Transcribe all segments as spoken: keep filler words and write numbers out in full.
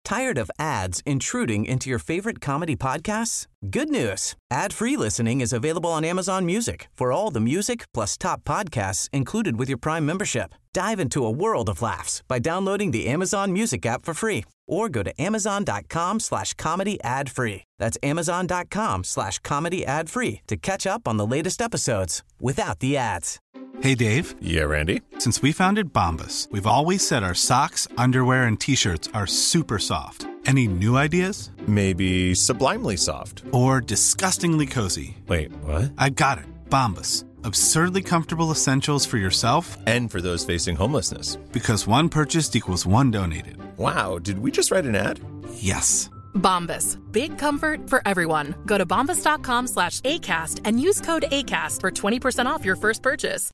Tired of ads intruding into your favorite comedy podcasts? Good news. Ad-free listening is available on Amazon Music for all the music plus top podcasts included with your Prime membership. Dive into a world of laughs by downloading the Amazon Music app for free or go to amazon.com slash comedy ad free. That's amazon.com slash comedy ad free to catch up on the latest episodes without the ads. Hey, Dave. Yeah, Randy. Since we founded Bombas, we've always said our socks, underwear, and T-shirts are super soft. Any new ideas? Maybe sublimely soft. Or disgustingly cozy. Wait, what? I got it. Bombas. Absurdly comfortable essentials for yourself and for those facing homelessness. Because one purchased equals one donated. Wow, did we just write an ad? Yes. Bombas. Big comfort for everyone. Go to bombas.com slash ACAST and use code ACAST for twenty percent off your first purchase.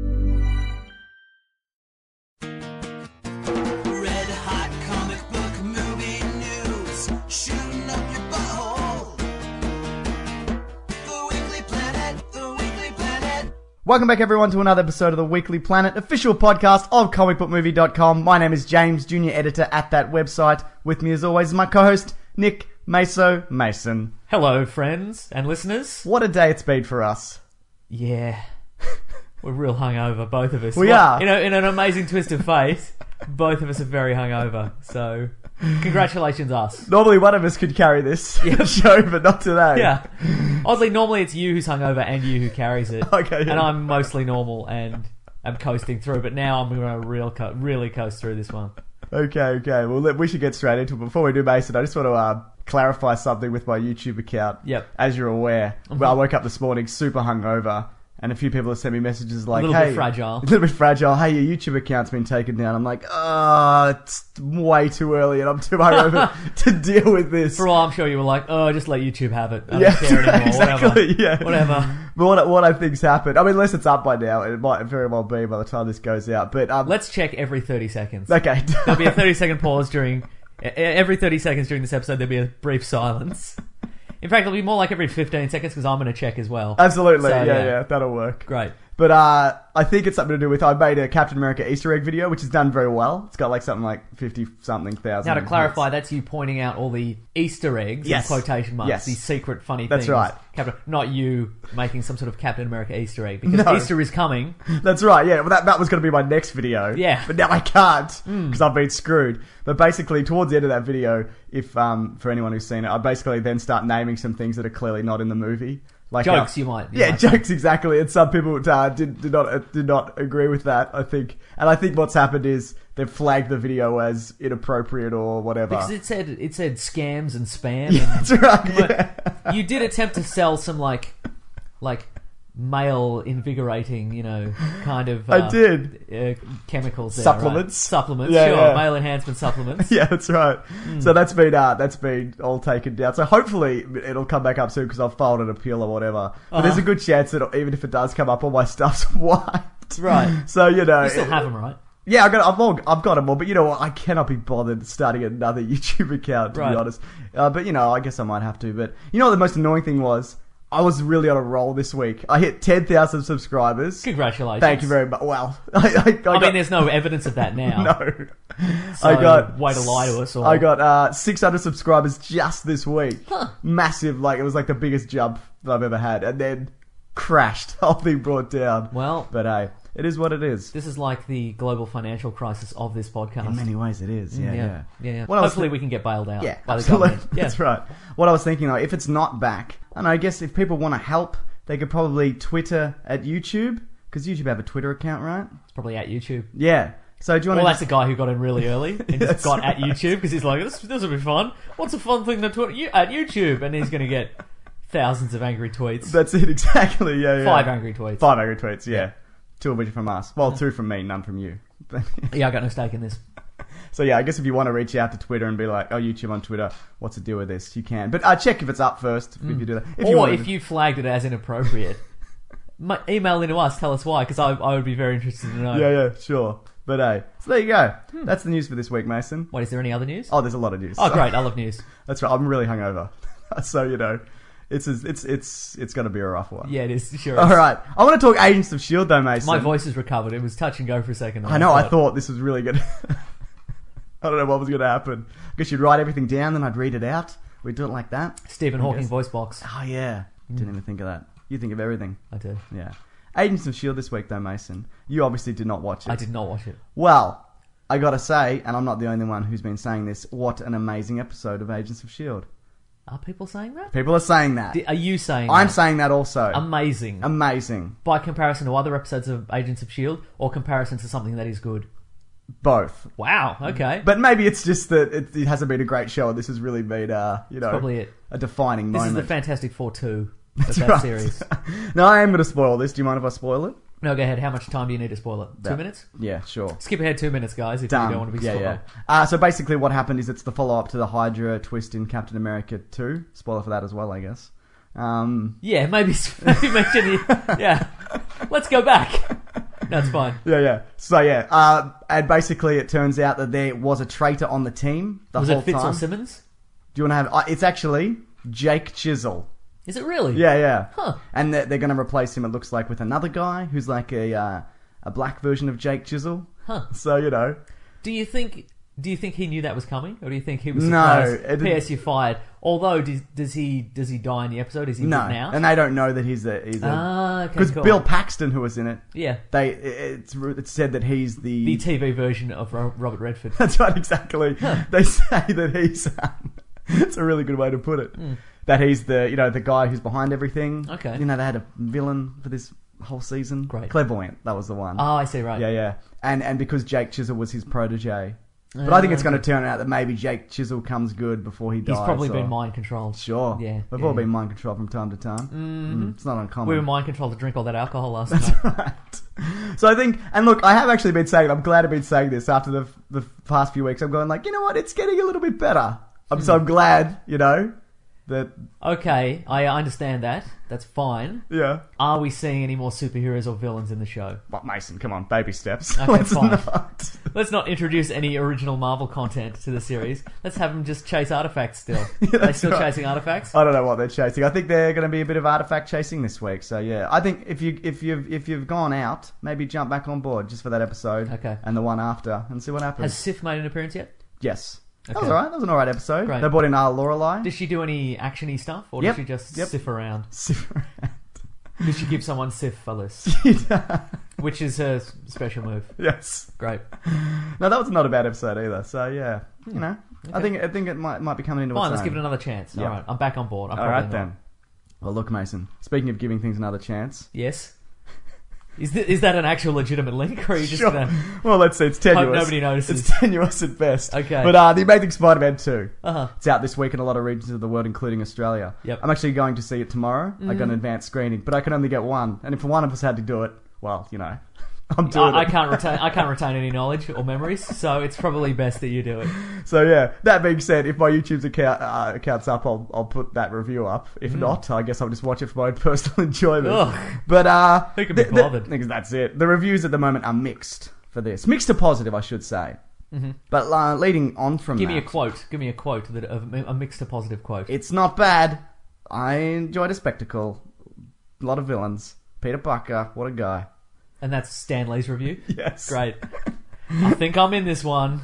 Red hot comic book movie news, shooting up your butthole. The Weekly Planet, The Weekly Planet. Welcome back, everyone, to another episode of the Weekly Planet, official podcast of comic book movie dot com. My name is James, junior editor at that website. With me, as always, is my co-host, Nick Meso Mason. Hello, friends and listeners. What a day it's been for us. Yeah. We're real hungover, both of us. We well, are. You know, in an amazing twist of fate, both of us are very hungover. So, congratulations, us. Normally, one of us could carry this Yeah. show, but not today. Yeah. Oddly, normally it's you who's hungover and you who carries it. Okay, yeah. And I'm mostly normal and I'm coasting through, but now I'm going to real co- really coast through this one. Okay, okay. Well, we should get straight into it. Before we do, Mason, I just want to uh, clarify something with my YouTube account. Yep. As you're aware, Mm-hmm. well, I woke up this morning super hungover, and a few people have sent me messages like, A little hey, bit fragile. A little bit fragile. Hey, your YouTube account's been taken down. I'm like, oh, it's way too early, and I'm too hungover to deal with this. For all I'm sure you were like, oh, just let YouTube have it. I Yeah, don't care anymore. exactly, Whatever. yeah. Whatever. But what, what I think's happened, I mean, unless it's up by now, it might very well be by the time this goes out. But um, Let's check every thirty seconds. okay. There'll be a thirty second pause during... Every thirty seconds during this episode, there'll be a brief silence. In fact, it'll be more like every fifteen seconds because I'm going to check as well. Absolutely, So, yeah, yeah. yeah, that'll work. Great. But uh, I think it's something to do with, I made a Captain America Easter egg video, which has done very well. It's got like something like fifty-something thousand. Now, to clarify, that's you pointing out all the Easter eggs, Yes. in quotation marks, Yes. these secret funny That's things. right. Captain, not you making some sort of Captain America Easter egg, because No. Easter is coming. That's right, yeah. Well, that, that was going to be my next video. Yeah. But now I can't, because I've been screwed. But basically, towards the end of that video, if um, for anyone who's seen it, I basically then start naming some things that are clearly not in the movie. Like Jokes, uh, you might. You Yeah, might. jokes, exactly. And some people uh, did, did not uh, did not agree with that, I think. And I think what's happened is they've flagged the video as inappropriate or whatever. Because it said it said scams and spam. Yeah, and that's right, But yeah. you did attempt to sell some, like, like male invigorating, you know, kind of... I uh, did. Uh, chemicals there, Supplements. right? Supplements, Yeah, sure. yeah. Male enhancement supplements. Yeah, that's right. So that's been uh, that's been all taken down. So hopefully it'll come back up soon because I've filed an appeal or whatever. But there's a good chance that even if it does come up, all my stuff's wiped. Right. So you know, You still have them, right? yeah, I've got I've, all, I've got them all. But you know what? I cannot be bothered starting another YouTube account to Right. be honest. Uh, but you know, I guess I might have to. But you know what the most annoying thing was? I was really on a roll this week. I hit ten thousand subscribers. Congratulations. Thank you very much. Well, I, I, I, I got, mean, there's no evidence of that now. no. So, I got way to lie to us all. I got uh, six hundred subscribers just this week. Massive, like it was like the biggest jump that I've ever had, and then crashed. Whole thing brought down. Well, but hey, it is what it is. this is like the global financial crisis of this podcast. In many ways, it is. Yeah, yeah. yeah, yeah. yeah. What I was Hopefully, thi- we can get bailed out Yeah, by the absolutely. government. Yeah. That's right. What I was thinking though, if it's not back, I don't know, I guess if people want to help, they could probably Twitter at YouTube because YouTube have a Twitter account, right? It's probably at YouTube. Yeah. So do you want Well, to? that's the guy who got in really early and That's just got right. at YouTube because he's like, this, this will be fun. What's a fun thing to tweet you at YouTube? And he's going to get thousands of angry tweets. That's it exactly. Yeah, yeah. Five angry tweets. Five angry tweets. Yeah. Two of which are from us. Well, two from me, none from you. Yeah, I got no stake in this. So yeah, I guess if you want to reach out to Twitter and be like, oh, YouTube on Twitter, what's the deal with this? You can. But uh, check if it's up first, if you do that. If Or wanted if to- you flagged it as inappropriate, ma- email into us, tell us why, because I, I would be very interested to know. Yeah, yeah, sure. But hey, so there you go. Hmm. That's the news for this week, Mason. Wait, is there any other news? Oh, there's a lot of news. Oh, great. I love news. That's right. I'm really hungover. So, you know, it's it's it's it's going to be a rough one. Yeah, it is. Sure. All is. right. I want to talk Agents of S H I E L D though, Mason. My voice has recovered. It was touch and go for a second. I know. I thought this was really good. I don't know what was going to happen. I guess you'd write everything down, then I'd read it out. We'd do it like that. Stephen I Hawking guess. voice box. Oh, yeah. Didn't even think of that. You think of everything. I do. Yeah. Agents of S H I E L D this week, though, Mason. You obviously did not watch it. I did not watch it. Well, I gotta say, and I'm not the only one who's been saying this, what an amazing episode of Agents of S H I E L D. Are people saying that? People are saying that. Di- Are you saying I'm that? saying that also. Amazing. Amazing. By comparison to other episodes of Agents of S H I E L D, or comparison to something that is good? Both. Wow, okay. But maybe it's just that it, it hasn't been a great show, and this has really been, uh, you know, probably it. a defining This moment. is the Fantastic Four two of That's that right. series. No, I am going to spoil this. Do you mind if I spoil it? No, go ahead. How much time do you need to spoil it? Two That- minutes? Yeah, sure. Skip ahead two minutes, guys, if Done. you don't want to be yeah, spoiled. yeah. Uh, so basically what happened is it's the follow-up to the Hydra twist in Captain America two. Spoiler for that as well, I guess. Um, Yeah, maybe, maybe mention it. Yeah. Let's go back. That's fine. yeah, yeah. So, yeah. Uh, and basically it turns out that there was a traitor on the team the Was whole it Fitz time. or Simmons? Do you want to have... Uh, it's actually Jake Chisel. Is it really? Yeah, yeah. Huh. And they're, they're going to replace him, it looks like, with another guy who's like a uh, a black version of Jake Chisel. Huh. So, you know... Do you think... Do you think he knew that was coming, or do you think he was No, surprised? it didn't- P S. You're fired. Although, does, does he does he die in the episode? Is he No, written out? and they don't know that he's a... He's a Ah, okay, because cool. Bill Paxton, who was in it, Yeah, they it's it's said that he's the... the T V version of Ro- Robert Redford. That's right, exactly. They say that he's... Um, it's a really good way to put it. That he's the, you know, the guy who's behind everything. Okay. You know, they had a villain for this whole season. Great. Clairvoyant, that was the one. Oh, I see. Right. Yeah, yeah. And and because Jake Chisel was his protege. But I think it's going to turn out that maybe Jake Chisel comes good before he dies. He's probably or- been mind controlled. Sure. Yeah. We've yeah, all yeah. been mind controlled from time to time. Mm, it's not uncommon. We were mind controlled to drink all that alcohol last night. Right. So I think, and look, I have actually been saying, I'm glad I've been saying this after the the past few weeks. I'm going like, you know what, it's getting a little bit better. I'm so I'm glad, you know, that, Okay, I understand that. That's fine. yeah. Are we seeing any more superheroes or villains in the show? What, Mason, come on, baby steps. Okay, Let's fine. not. Let's not introduce any original Marvel content to the series. Let's have them just chase artifacts still. Yeah, Are they that's still right. chasing artifacts? I don't know what they're chasing. I think they're going to be a bit of artifact chasing this week. So yeah, I think if you if you've if you've gone out, maybe jump back on board just for that episode. Okay. And the one after, and see what happens. Has Sif made an appearance yet? Yes. That Okay. was alright. That was an alright episode. Great. They brought in uh, Lorelai. Did she do any actiony stuff, or Yep, did she just yep. Sif around? Super. Did she give someone syphilis, which is her s- special move? Yes. Great. No, that was not a bad episode either. So yeah, you know, I Okay. think I think it might might be coming into Fine, its let's own. give it another chance. Yeah. All right, I'm back on board. I'm All probably right not. then. Well, look, Mason. Speaking of giving things another chance. Yes. Is th- is that an actual legitimate link, or are you just Sure. gonna? Well, let's see. It's tenuous. Hope nobody notices. It's tenuous at best. Okay. But uh, the Amazing Spider-Man two. Uh huh. It's out this week in a lot of regions of the world, including Australia. Yep. I'm actually going to see it tomorrow. I got an advanced screening, but I can only get one. And if one of us had to do it, well, you know, I'm doing I, I it. can't retain. I can't retain any knowledge or memories, so it's probably best that you do it. So yeah, that being said, if my YouTube's account uh, account's up, I'll I'll put that review up. If not, I guess I'll just watch it for my own personal enjoyment. Ugh. But uh, Who can be the- the- bothered? because that's it. The reviews at the moment are mixed for this, mixed to positive, I should say. Mm-hmm. But uh, leading on from Give that, me a quote. Give me a quote that of a mixed to positive quote. it's not bad. I enjoyed a spectacle. A lot of villains. Peter Parker, what a guy. And that's Stanley's review. Yes. Great. I think I'm in this one.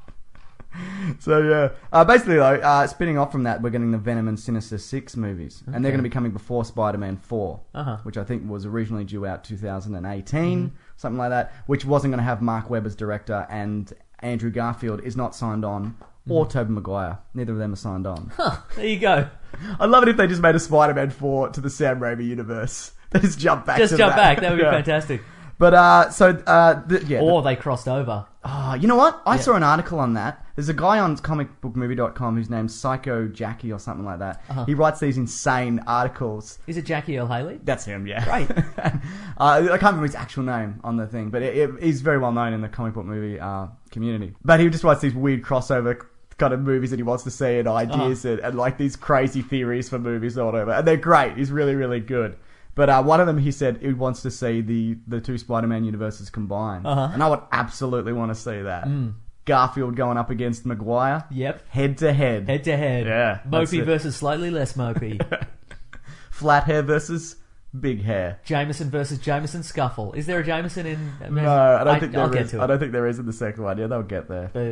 So yeah, uh, basically though, uh, spinning off from that, we're getting the Venom and Sinister Six movies, and they're Okay. going to be coming before Spider-Man Four, Uh-huh. which I think was originally due out two thousand eighteen, something like that, which wasn't going to have Mark Webb as director, and Andrew Garfield is not signed on, or Tobey Maguire. Neither of them are signed on. Huh, there you go. I'd love it if they just made a Spider-Man Four to the Sam Raimi universe. They just jump back. Just to jump that. back. That would be Yeah. fantastic. But uh, so uh, th- yeah. Or they crossed over. Oh, you know what? I Yeah. saw an article on that. There's a guy on comic book movie dot com whose name's Psycho Jackie or something like that. Uh-huh. He writes these insane articles. Is it Jackie Earl Haley? That's him, yeah. Great. uh, I can't remember his actual name on the thing, but it, it, he's very well known in the comic book movie uh, community. But he just writes these weird crossover kind of movies that he wants to see and ideas Uh-huh. and, and like these crazy theories for movies or whatever. And they're great. He's really, really good. But uh, one of them, he said he wants to see the, the two Spider-Man universes combined. Uh-huh. And I would absolutely want to see that. Garfield going up against Maguire. Yep. Head to head. Head to head. Yeah, that's Mopey it. versus slightly less mopey. Flat hair versus big hair. Jameson versus Jameson scuffle. Is there a Jameson in? No, I don't I, think I'll there get is. to it. I don't think there is in the second one. Yeah, they'll get there. Boo.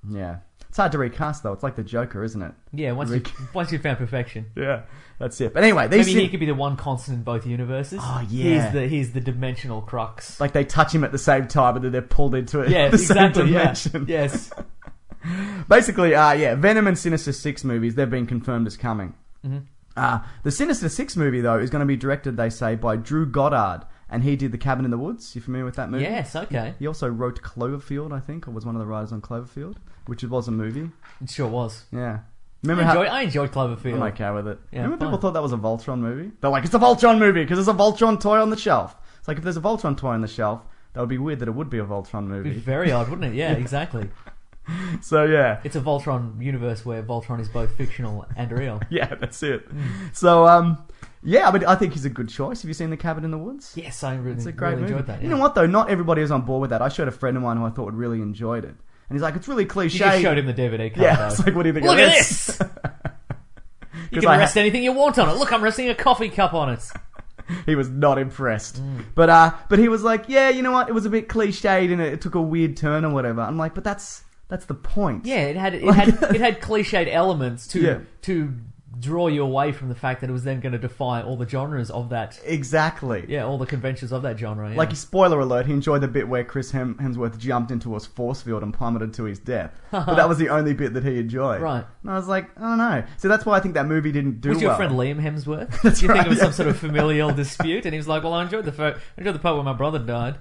Yeah. It's hard to recast, though. It's like the Joker, isn't it? Yeah, once you once you've found perfection. Yeah, that's it. But anyway, these Maybe he thi- could be the one constant in both universes. Oh, yeah. He's the he's the dimensional crux. like they touch him at the same time, and then they're pulled into it. Yeah, the exactly. Same Yeah. dimension. Yes. Basically, uh, yeah, Venom and Sinister Six movies, they've been confirmed as coming. Mm-hmm. Uh, the Sinister Six movie, though, is going to be directed, they say, by Drew Goddard, and he did The Cabin in the Woods. You familiar with that movie? Yes. Okay. He also wrote Cloverfield, I think, or was one of the writers on Cloverfield, which was a movie. It sure was. Yeah. I Remember how... enjoyed, I enjoyed Cloverfield. I'm okay with it. Yeah, Remember fine. people thought that was a Voltron movie? They're like, it's a Voltron movie because there's a Voltron toy on the shelf. It's like, if there's a Voltron toy on the shelf, that would be weird that it would be a Voltron It'd be movie. very odd, wouldn't it? Yeah, exactly. So, yeah. It's a Voltron universe where Voltron is both fictional and real. Yeah, that's it. So, um, yeah, but I think he's a good choice. Have you seen The Cabin in the Woods? Yes, I really, It's a great really movie. enjoyed that. You yeah. know what, though? Not everybody is on board with that. I showed a friend of mine who I thought would really enjoyed it. And he's like, it's really cliche. You just showed him the D V D card. Yeah, though. it's like, what do you think Look of at this? this! You 'Cause can I rest ha- anything you want on it. Look, I'm resting a coffee cup on it. He was not impressed. Mm. But uh, but he was like, yeah, you know what? It was a bit cliched and it, it took a weird turn or whatever. I'm like, but that's that's the point. Yeah, it had it had it had cliched elements to Yeah. to draw you away from the fact that it was then going to defy all the genres of that. Exactly. Yeah, all the conventions of that genre. Yeah. Like, spoiler alert, he enjoyed the bit where Chris Hem- Hemsworth jumped into a force field and plummeted to his death. But that was the only bit that he enjoyed. Right. And I was like, I don't know. So that's why I think that movie didn't do was your well. friend Liam Hemsworth? That's Do you right, think it was yeah. some sort of familial dispute? And he was like, "Well, I enjoyed the fo- I enjoyed the part where my brother died."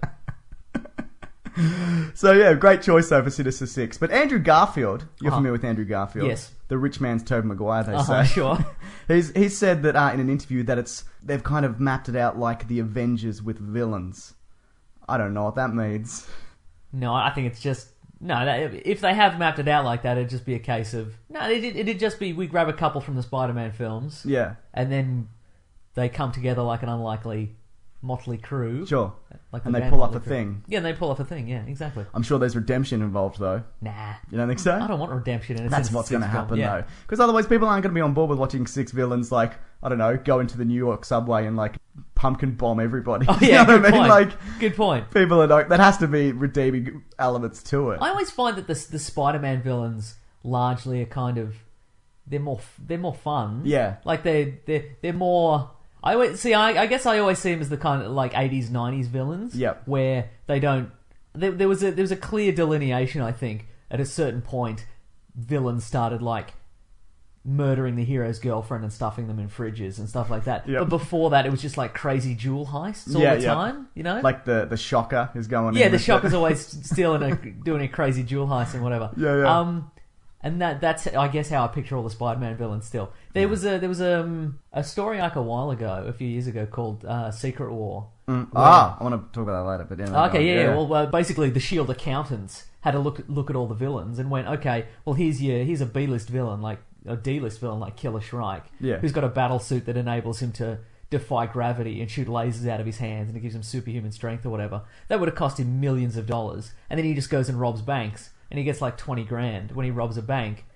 So yeah, great choice though for Sinister Six. But Andrew Garfield, you're Uh-huh. familiar with Andrew Garfield? Yes. The rich man's Tobey Maguire, they Uh-huh, say. sure. He's he's said that uh, in an interview that it's they've kind of mapped it out like the Avengers with villains. I don't know what that means. No, I think it's just no. That, if they have mapped it out like that, it'd just be a case of no. It'd, it'd just be we grab a couple from the Spider-Man films, Yeah, and then they come together like an unlikely motley crew. sure. Like the And they band pull off Motley a Crue. thing. Yeah, and they pull off a thing. Yeah, exactly. I'm sure there's redemption involved though. Nah, You don't think so? I don't want redemption in a That's Sinister what's going to Six film. happen Yeah. though, because otherwise people aren't going to be on board with watching six villains like I don't know go into the New York subway and like pumpkin bomb everybody. Oh You yeah, know what good I mean? point. Like good point. people are like that has to be redeeming elements to it. I always find that the the Spider-Man villains largely are kind of they're more they're more fun. Yeah. like they they they're more. I always see. I, I guess I always see them as the kind of like eighties, nineties villains. Yep. Where they don't. There, there was a there was a clear delineation. I think at a certain point, villains started like murdering the hero's girlfriend and stuffing them in fridges and stuff like that. Yep. But before that, it was just like crazy jewel heists all Yeah, the yeah. time. You know, Like the the shocker is going. yeah, in the with Shocker's always stealing a doing a crazy jewel heist and whatever. Yeah, yeah. Um, and that that's I guess how I picture all the Spider-Man villains. Still, there was a there was um, a story like a while ago, a few years ago, called uh, Secret War. Mm. Ah, I want to talk about that later. But yeah, no, Okay, no, yeah, yeah. Well, uh, basically, the Shield accountants had a look look at all the villains and went, okay, well, here's your here's a B-list villain, like a D-list villain, like Killer Shrike, Yeah. who's got a battle suit that enables him to defy gravity and shoot lasers out of his hands, and it gives him superhuman strength or whatever. That would have cost him millions of dollars, and then he just goes and robs banks, and he gets like twenty grand when he robs a bank.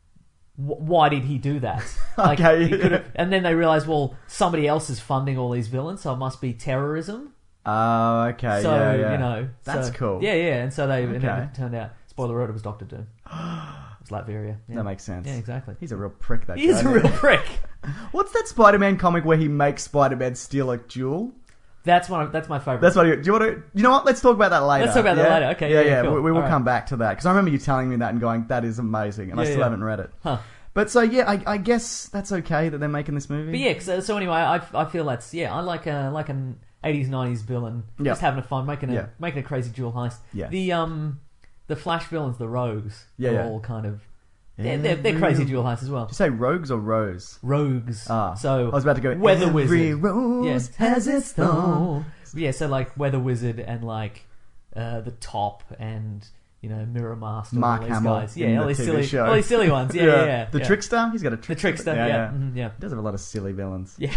W- Why did he do that? Like, Okay, he yeah. could've- and then they realize, well, somebody else is funding all these villains, so it must be terrorism. Oh, okay. So, yeah, yeah. you know. That's so- cool. Yeah, yeah. And so they, and then Okay. it turned out, spoiler alert, it was Doctor Doom. It was Latveria. Yeah. That makes sense. Yeah, exactly. He's a real prick, that He guy. is a isn't real he? prick. What's that Spider-Man comic where he makes Spider-Man steal a jewel? That's one. Of, that's my favorite. That's what you, do you want to... You know what? Let's talk about that later. Let's talk about that yeah? later. Okay, Yeah, yeah, yeah. cool. We, we will All right. come back to that. Because I remember you telling me that and going, that is amazing. And I Yeah, still yeah. haven't read it. Huh. But so, yeah, I, I guess that's okay that they're making this movie. But yeah. So, so anyway, I, I feel that's yeah. I like a like an eighties nineties villain, Yeah. just having a fun, making a Yeah. making a crazy jewel heist. Yeah. The um the Flash villains, the Rogues, Yeah, are yeah. all kind of they're, they're, they're crazy jewel heists as well. Did you say rogues or rose? Rogues. Ah. So I was about to go, Weather every Wizard. rose Yes. has its thorn. Yeah, so like Weather Wizard and like uh, the Top and you know Mirror Master, and Mark all these Hamill guys. in Yeah, the all these T V silly, show. all these silly ones. Yeah, yeah, yeah. The yeah. trickster? He's got a the trickster. Trickster. Yeah, mhm, yeah, He does have a lot of silly villains. yeah,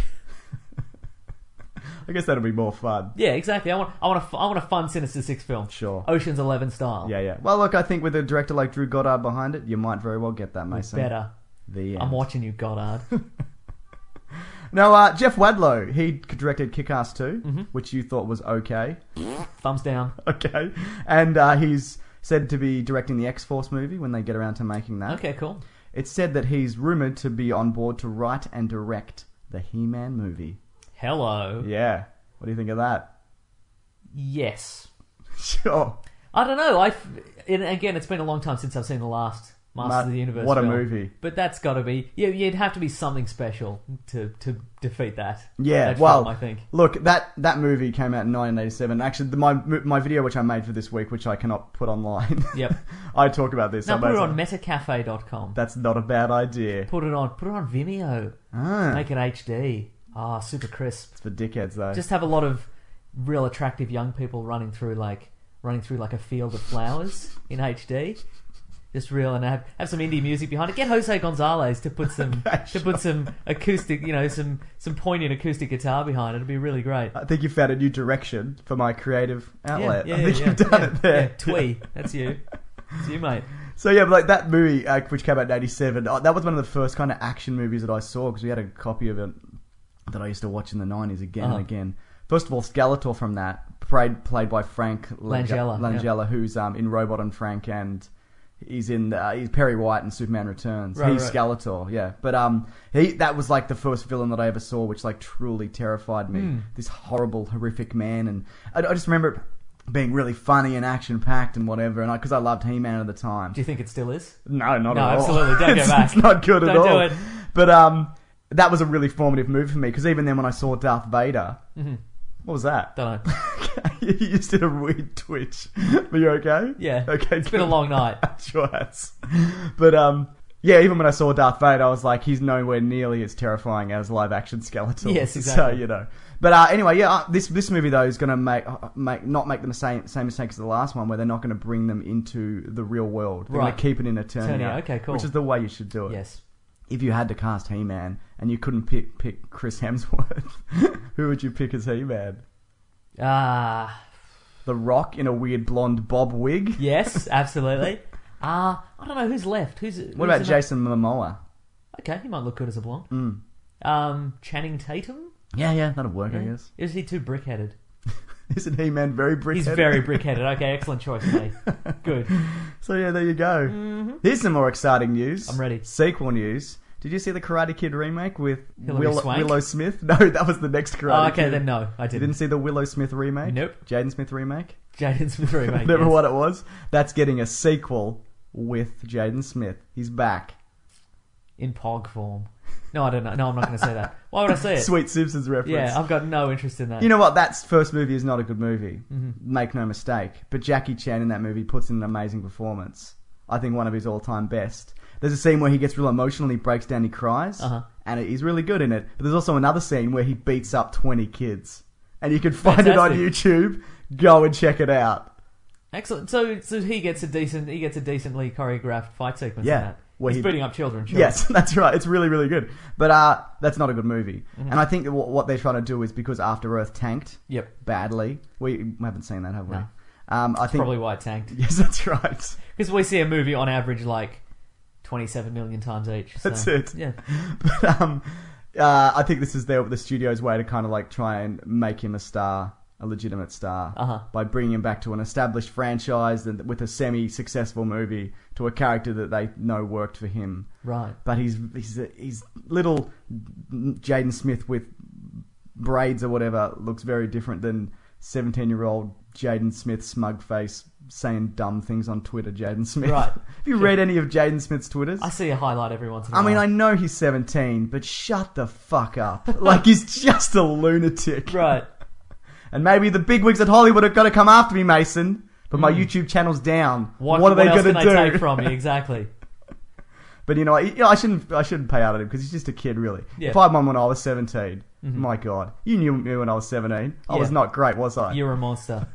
I guess that'll be more fun. yeah. Exactly. I want, I want a, I want a fun Sinister Six film. Sure. Ocean's Eleven style. Yeah, yeah. Well, look, I think with a director like Drew Goddard behind it, you might very well get that, Mason. Better. The end. I'm watching you, Goddard. Now, uh, Jeff Wadlow, he directed Kick-Ass two, Mm-hmm. which you thought was okay. Thumbs down. Okay. And uh, he's said to be directing the X-Force movie when they get around to making that. Okay, cool. It's said that he's rumoured to be on board to write and direct the He-Man movie. Hello. Yeah. What do you think of that? Yes. Sure. I don't know. I and again, it's been a long time since I've seen the last Masters Ma- of the Universe. what a film. movie. But that's got to be. Yeah, you'd have to be something special to to defeat that. Yeah, that well, film, I think. Look, that, that movie came out in nineteen eighty-seven. Actually, the, my my video which I made for this week, which I cannot put online. Yep. I talk about this. Now I put it basically- on metacafe dot com. That's not a bad idea. Put it on. Put it on Vimeo. Ah, Make it H D. Ah, super crisp. it's for dickheads though. Just have a lot of real attractive young people running through like running through like a field of flowers in H D. Just real and have, have some indie music behind it. Get Jose Gonzalez to put some Okay, to put some acoustic, you know, some some poignant acoustic guitar behind it. It'd be really great. I think you found a new direction for my creative outlet. Yeah, I yeah, think yeah, you've done yeah, it there. Yeah, Twee, that's you. That's you, mate. So yeah, but like that movie, uh, which came out in eighty-seven, uh, that was one of the first kind of action movies that I saw because we had a copy of it that I used to watch in the nineties again Uh-huh. and again. First of all, Skeletor from that, played played by Frank Lang- Langella, Langella, who's um, in Robot and Frank, and he's in uh, he's Perry White in Superman Returns. Right, he's right. Skeletor, yeah. But um, he that was like the first villain that I ever saw, which like truly terrified me. Hmm. This horrible, horrific man, and I, I just remember it being really funny and action packed and whatever. And because I, I loved He-Man at the time. Do you think it still is? No, not No, at all. absolutely. Don't go it's, back. It's not good at Don't all. do it. But um, that was a really formative move for me because even then when I saw Darth Vader, Mm-hmm. what was that? Don't know. You just did a weird twitch. Are you okay? Yeah. Okay. It's been a long night. Sure has. But um, yeah. Even when I saw Darth Vader, I was like, he's nowhere nearly as terrifying as live action Skeletor. Yes, So exactly. you know. But uh, anyway, yeah. Uh, this this movie though is going to make uh, make not make the same same mistake as the last one, where they're not going to bring them into the real world. They're going Right. to keep it in Eternia. Eternia, okay, cool. Which is the way you should do it. Yes. If you had to cast He-Man and you couldn't pick pick Chris Hemsworth, who would you pick as He-Man? Ah, The Rock in a weird blonde bob wig? yes, absolutely. Ah, I don't know who's left. Who's What who's about in Jason Momoa? that? Okay, he might look good as a blonde. Mm. Um, Channing Tatum. Yeah, yeah, that'll work, I Yeah. guess. Is he too brick-headed? Isn't He-Man very brick He's very brick-headed. Okay, excellent choice, mate. Good. So yeah, there you go. Mm-hmm. Here's some more exciting news. I'm ready. Sequel news. Did you see the Karate Kid remake with Hilary Will- Swank? Willow Smith? No, that was the next Karate Oh, okay, Kid. then no, I You didn't. didn't see the Willow Smith remake? Nope. Jaden Smith remake? Jaden Smith remake. Remember yes. what it was? That's getting a sequel with Jaden Smith. He's back. In Pog form. No, I don't know. No, I'm not going to say that. Why would I say it? Sweet Simpsons reference. Yeah, I've got no interest in that. You know what? That first movie is not a good movie. Mm-hmm. Make no mistake. But Jackie Chan in that movie puts in an amazing performance. I think one of his all-time best. There's a scene where he gets real emotional and he breaks down, he cries. Uh-huh. And he's really good in it. But there's also another scene where he beats up twenty kids. And you can find it on Fantastic. YouTube. Go and check it out. Excellent. So, so he gets a decent, he gets a decently choreographed fight sequence. Yeah. In that. Where He's he- beating up children. Sure. Yes, that's right. It's really, really good. But uh, that's not a good movie. Mm-hmm. And I think that what what they're trying to do is because After Earth tanked Yep. badly. We haven't seen that, have we? No. Um, I think Probably why it tanked. Yes, that's right. Because we see a movie on average like twenty-seven million times each. So, That's it. Yeah. But um, uh, I think this is their, the studio's way to kind of like try and make him a star, a legitimate star, Uh-huh. by bringing him back to an established franchise and with a semi-successful movie to a character that they know worked for him. Right. But he's he's he's little Jaden Smith with braids or whatever looks very different than seventeen-year-old Jaden Smith smug face saying dumb things on Twitter. Jaden Smith. Right. Have you read any of Jaden Smith's Twitters? I see a highlight every once in a I while. mean, I know he's seventeen, but shut the fuck up. Like, he's just a lunatic. Right. And maybe the bigwigs at Hollywood are going to come after me, Mason. But my YouTube channel's down. What, What, are they else going can to they do? take from you? Exactly. But you know, I, you know, I shouldn't. I shouldn't pay out at him because he's just a kid, really. Yeah. If I had one when I was seventeen, my God, you knew me when I was seventeen. I was Yeah. not great, was I? You're a monster.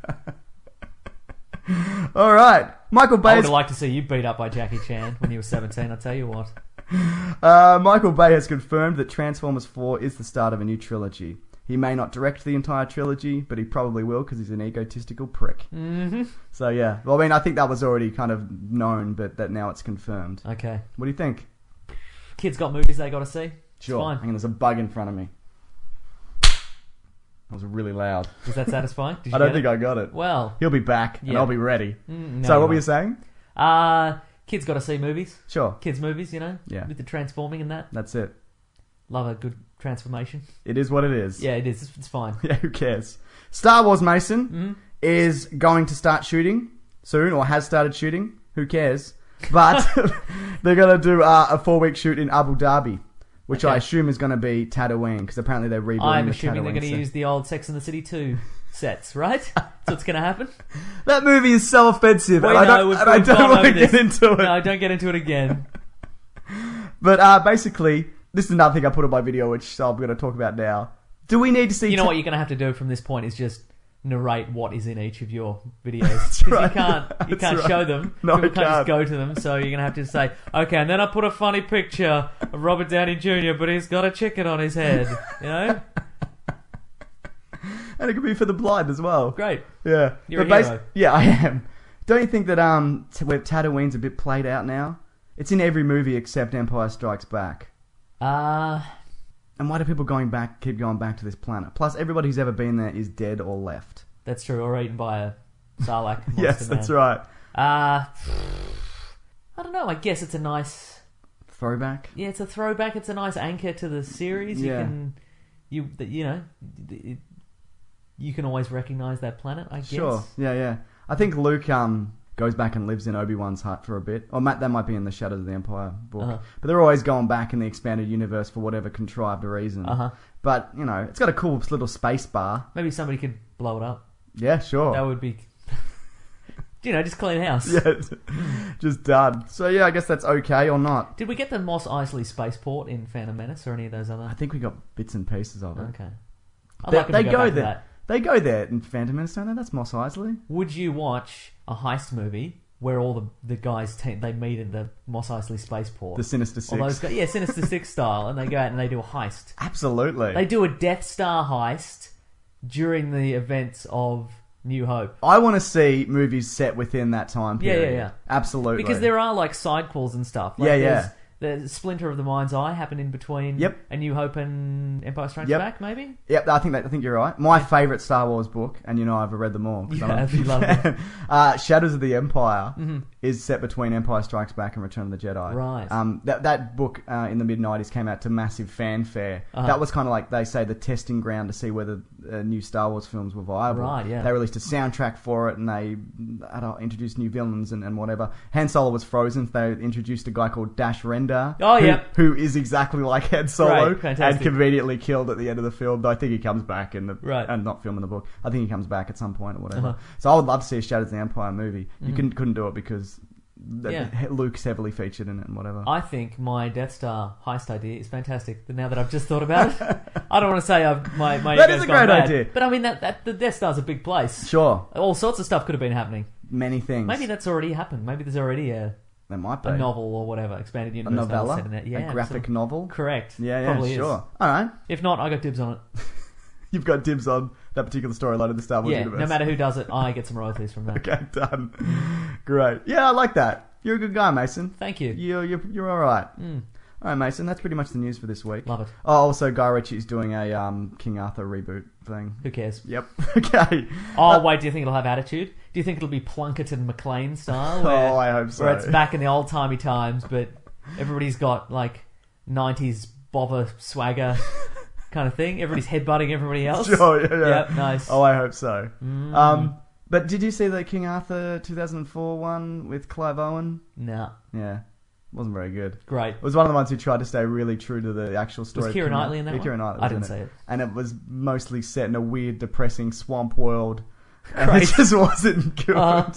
All right, Michael I Bay. would have liked to see you beat up by Jackie Chan when you were seventeen. I'll tell you what. Uh, Michael Bay has confirmed that Transformers four is the start of a new trilogy. He may not direct the entire trilogy, but he probably will because he's an egotistical prick. Mm-hmm. So yeah, well, I mean, I think that was already kind of known, but that now it's confirmed. Okay. What do you think? Kids got movies they got to see. It's Sure. fine. Hang on, there's a bug in front of me. That was really loud. Was that satisfying? Did you I don't get think it? I got it. Well, He'll be back, and Yeah. I'll be ready. Mm, no, so, you what were you won't. saying? uh, kids got to see movies. Sure. Kids movies, you know? Yeah. With the transforming and that. That's it. Love a good transformation. It is what it is. Yeah, it is. It's, it's fine. Yeah, who cares? Star Wars, Mason, Mm-hmm. is going to start shooting soon, or has started shooting. Who cares? But they're going to do uh, a four-week shoot in Abu Dhabi, which Okay. I assume is going to be Tatooine, because apparently they're rebuilding I'm the assuming they're Tatooine going to set. use the old Sex and the City two sets, right? That's what's going to happen. That movie is so offensive, We and I know, don't, we've, and I we've don't gone want to over get this. into it. No, don't get into it again. But uh, basically, this is another thing I put on my video, which I'm going to talk about now. Do we need to see... You know Ta- what you're going to have to do from this point is just narrate what is in each of your videos. That's Because right. you can't, you That's can't right. show them. No, People I can't just can't. go to them. So you're going to have to say, okay, and then I put a funny picture of Robert Downey Junior, but he's got a chicken on his head. You know? And it could be for the blind as well. Great. Yeah. You're But a basi- hero. Yeah, I am. Don't you think that um, t- where Tatooine's a bit played out now? It's in every movie except Empire Strikes Back. Uh, And why do people going back keep going back to this planet? Plus, everybody who's ever been there is dead or left. that's true. Or eaten by a Sarlacc monster Yes, man. that's right. Uh, I don't know. I guess it's a nice... Throwback. Yeah, it's a throwback. It's a nice anchor to the series. You Yeah. can... You, you know... It, you can always recognise that planet, I guess. Sure. Yeah, yeah. I think Luke um goes back and lives in Obi-Wan's hut for a bit. Or Matt, that might be in the Shadows of the Empire book. Uh-huh. But they're always going back in the expanded universe for whatever contrived reason. Uh-huh. But, you know, it's got a cool little space bar. Maybe somebody could blow it up. Yeah, sure. That would be... you know, just clean house. Yeah, just done. So, yeah, I guess that's okay or not. Did we get the Mos Eisley spaceport in Phantom Menace or any of those other... I think we got bits and pieces of it. Okay. I'd They, like 'em to they go, go back to there. that. They go there in Phantom Menace, don't they? That's Mos Eisley. Would you watch a heist movie where all the, the guys te- they meet in the Mos Eisley spaceport? The Sinister Six. All those guys, yeah, Sinister Six style, and they go out and they do a heist. Absolutely. They do a Death Star heist during the events of New Hope. I want to see movies set within that time Yeah, period. yeah, yeah. Absolutely. Because there are like sidequels and stuff. Like Yeah, there's, yeah. The Splinter of the Mind's Eye happened in between Yep. A New Hope and Empire Strikes Yep. Back, maybe? Yep, I think that, I think you're right. My favourite Star Wars book, and you know I've read them all. 'cause You I'm a have, you big love fan. uh, Shadows of the Empire Mm-hmm. is set between Empire Strikes Back and Return of the Jedi. Right. Um, that that book uh, in the mid nineties came out to massive fanfare. Uh-huh. That was kind of like, they say, the testing ground to see whether uh, new Star Wars films were viable. Right, yeah. They released a soundtrack for it, and they I don't know, introduced new villains and, and whatever. Han Solo was frozen. They introduced a guy called Dash Rendar. Oh, who, yeah. Who is exactly like Han Solo. Right, fantastic. And conveniently killed at the end of the film. Though I think he comes back in the Right. and not filming the book. I think he comes back at some point or whatever. Uh-huh. So I would love to see a Shadows of the Empire movie. You couldn't couldn't do it because th- Yeah. Luke's heavily featured in it and whatever. I think my Death Star heist idea is fantastic. Now that I've just thought about it, I don't want to say I've, my my That ego's is a gone great bad, idea. but I mean that, that the Death Star's a big place. Sure, All sorts of stuff could have been happening. many things. Maybe that's already happened. Maybe there's already a, there might be a novel or whatever expanded a universe novel novella, set in it. Yeah, a graphic absolutely. novel. Correct. Yeah, yeah, Probably sure. Is. All right, If not, I got dibs on it. you've got dibs on that particular storyline of the Star Wars Yeah, universe. no matter who does it, I get some royalties from that. Okay, done. Great. Yeah, I like that. You're a good guy, Mason. Thank you. You're you're, you're all right. All right, Mason. That's pretty much the news for this week. Love it. Oh, also, Guy Ritchie's doing a um, King Arthur reboot thing. Who cares? Yep. Okay. Oh, Uh, wait, do you think it'll have attitude? Do you think it'll be Plunkerton McLean style? Where, Oh, I hope so. Where it's back in the old-timey times, but everybody's got, like, nineties bobber swagger kind of thing. Everybody's headbutting everybody else. Sure, yeah, yeah. Yep, nice. Oh, I hope so. Mm. Um, but did you see the King Arthur two thousand four one with Clive Owen? Nah. Yeah. Wasn't very good. Great. It was one of the ones who tried to stay really true to the actual story. Was of Keira King Knightley Arthur. in that Yeah, one? Keira Knightley I was didn't in see it. And it was mostly set in a weird, depressing swamp world. And Great. it just wasn't good. Uh-huh.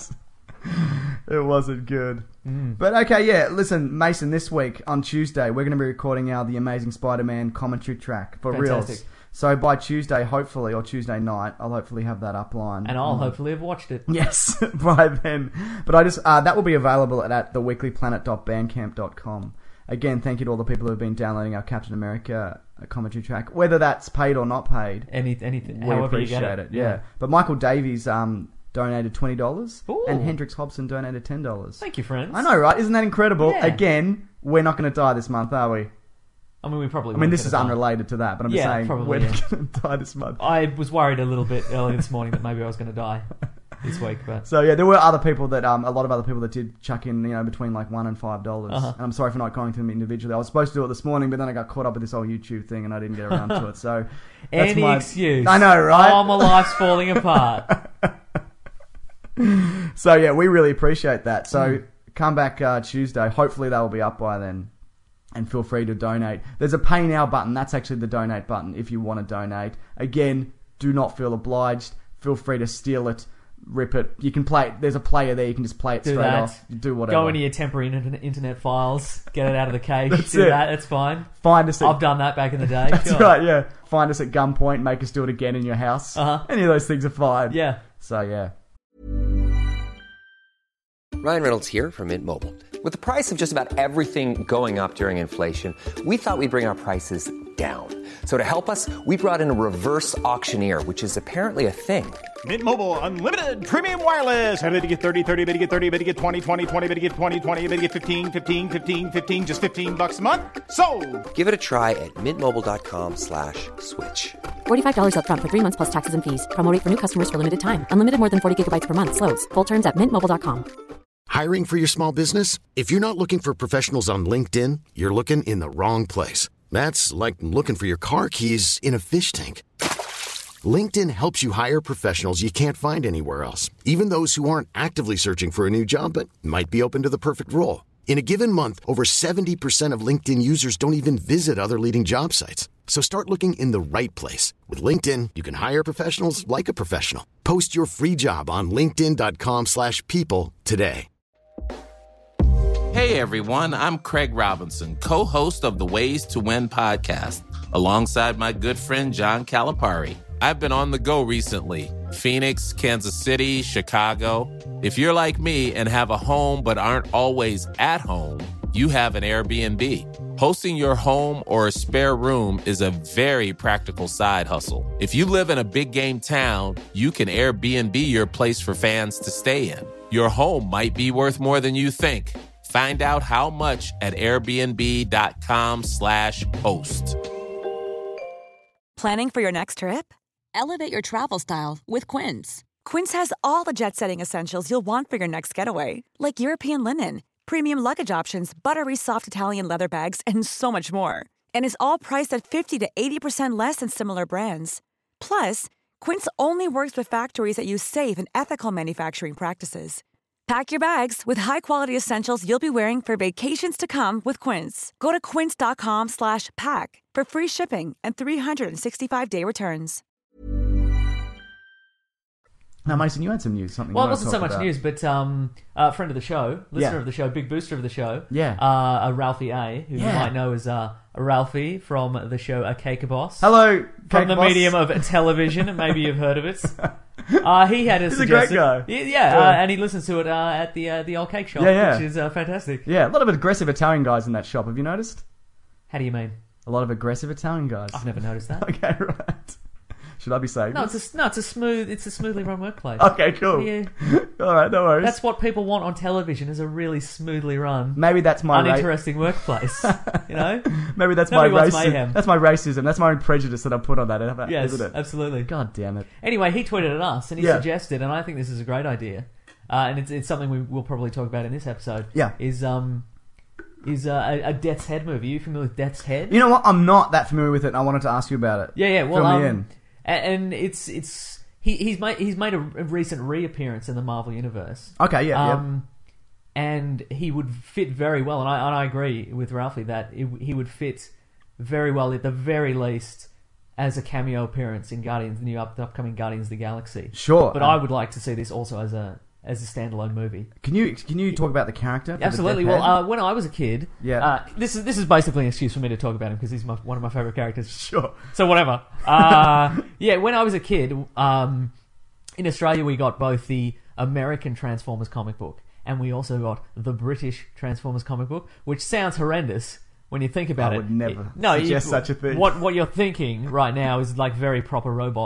It wasn't good. Mm. But okay, yeah, listen, Mason, this week on Tuesday, we're going to be recording our The Amazing Spider-Man commentary track for Fantastic. reals. So by Tuesday, hopefully, or Tuesday night, I'll hopefully have that upline. And I'll Mm. hopefully have watched it. Yes, by then. But I just uh, that will be available at, at the weekly planet dot bandcamp dot com. Again, thank you to all the people who have been downloading our Captain America commentary track, whether that's paid or not paid. Any, anything, We however appreciate you get it. Yeah. But Michael Davies um, donated twenty dollars, Ooh. and Hendrix Hobson donated ten dollars. Thank you, friends. I know, right? Isn't that incredible? Yeah. Again, we're not going to die this month, are we? I mean, we probably. I mean, this is unrelated to that, but I'm Yeah, just saying probably, we're yeah. going to die this month. I was worried a little bit earlier this morning that maybe I was going to die this week, but So yeah, there were other people that, um, a lot of other people that did chuck in, you know, between like one and five dollars. Uh-huh. And I'm sorry for not going to them individually. I was supposed to do it this morning, but then I got caught up with this whole YouTube thing and I didn't get around to it. So that's any my excuse. I know, right? Oh, my life's falling apart. So yeah, we really appreciate that. So mm. come back uh, Tuesday. Hopefully that will be up by then. And feel free to donate. There's a pay now button. That's actually the donate button if you want to donate. Again, do not feel obliged. Feel free to steal it, rip it. You can play it. There's a player there. You can just play it Do straight that. off. Do whatever. Go into your temporary internet, internet files, get it out of the cache. That's do it. that. That's fine. Find us. At, I've done that back in the day. That's sure. right. Yeah. Find us at gunpoint. Make us do it again in your house. Uh-huh. Any of those things are fine. Yeah. So yeah. Ryan Reynolds here from Mint Mobile. With the price of just about everything going up during inflation, we thought we'd bring our prices down. So to help us, we brought in a reverse auctioneer, which is apparently a thing. Mint Mobile Unlimited Premium Wireless. How to get thirty, thirty, how to get thirty, how to get twenty, twenty, twenty, how to get twenty, twenty, how to get fifteen, fifteen, fifteen, fifteen, just fifteen bucks a month? Sold! Give it a try at mintmobile.com slash switch. forty-five dollars up front for three months plus taxes and fees. Promo rate for new customers for limited time. Unlimited more than forty gigabytes per month. Slows full terms at mint mobile dot com. Hiring for your small business? If you're not looking for professionals on LinkedIn, you're looking in the wrong place. That's like looking for your car keys in a fish tank. LinkedIn helps you hire professionals you can't find anywhere else, even those who aren't actively searching for a new job but might be open to the perfect role. In a given month, over seventy percent of LinkedIn users don't even visit other leading job sites. So start looking in the right place. With LinkedIn, you can hire professionals like a professional. Post your free job on linkedin.com slash people today. Hey everyone, I'm Craig Robinson, co-host of the Ways to Win podcast, alongside my good friend John Calipari. I've been on the go recently. Phoenix, Kansas City, Chicago. If you're like me and have a home but aren't always at home, you have an Airbnb. Hosting your home or a spare room is a very practical side hustle. If you live in a big game town, you can Airbnb your place for fans to stay in. Your home might be worth more than you think. Find out how much at airbnb.com slash host. Planning for your next trip? Elevate your travel style with Quince. Quince has all the jet-setting essentials you'll want for your next getaway, like European linen, premium luggage options, buttery soft Italian leather bags, and so much more. And is all priced at fifty to eighty percent less than similar brands. Plus, Quince only works with factories that use safe and ethical manufacturing practices. Pack your bags with high-quality essentials you'll be wearing for vacations to come with Quince. Go to quince.com slash pack for free shipping and three sixty-five day returns. Now, Mason, you had some news. Something. Well, you it wasn't so much about. news, but um, a friend of the show, listener Yeah. of the show, big booster of the show, Yeah. uh, a Ralphie A, who Yeah. you might know as uh, Ralphie from the show A Cake Boss. Hello, from Cake the Boss. medium of television. Maybe you've heard of it. Uh, he had a He's a great suggested, guy. Yeah, yeah, Yeah. Uh, and he listens to it uh, at the uh, the old cake shop, Yeah, yeah. which is uh, fantastic. Yeah, a lot of aggressive Italian guys in that shop. Have you noticed? How do you mean? A lot of aggressive Italian guys. I've never noticed that. Okay, right. Should I be saying No, this? it's a no, it's a smooth, it's a smoothly run workplace. Okay, cool. Yeah. All right, no worries. That's what people want on television: is a really smoothly run, Maybe that's my ra- uninteresting workplace. You know? Maybe that's Nobody my wants racism. mayhem. That's my racism. That's my own prejudice that I put on that, Yes, isn't it? absolutely. God damn it. Anyway, he tweeted at us and he Yeah. suggested, and I think this is a great idea, uh, and it's, it's something we will probably talk about in this episode. Yeah. Is um, is uh, a, a Death's Head movie. Are you familiar with Death's Head? You know what? I'm not that familiar with it, and I wanted to ask you about it. Yeah, yeah. Well, Fill um, me in. a- and it's it's he he's made he's made a, a recent reappearance in the Marvel universe. Okay, yeah, yeah. Um, and he would fit very well, and I and I agree with Ralphie that it, he would fit very well at the very least as a cameo appearance in Guardians, the new up, the upcoming Guardians of the Galaxy. Sure. But Um, I would like to see this also as a as a standalone movie. Can you can you talk about the character? for the Absolutely. Death Well, Head? uh, when I was a kid, Yeah. uh, this is this is basically an excuse for me to talk about him because he's my, one of my favorite characters. Sure. So whatever. Uh, yeah, when I was a kid, um, in Australia we got both the American Transformers comic book and we also got the British Transformers comic book, which sounds horrendous when you think about I it. would never no, suggest you, such a thing. What what you're thinking right now is like very proper robots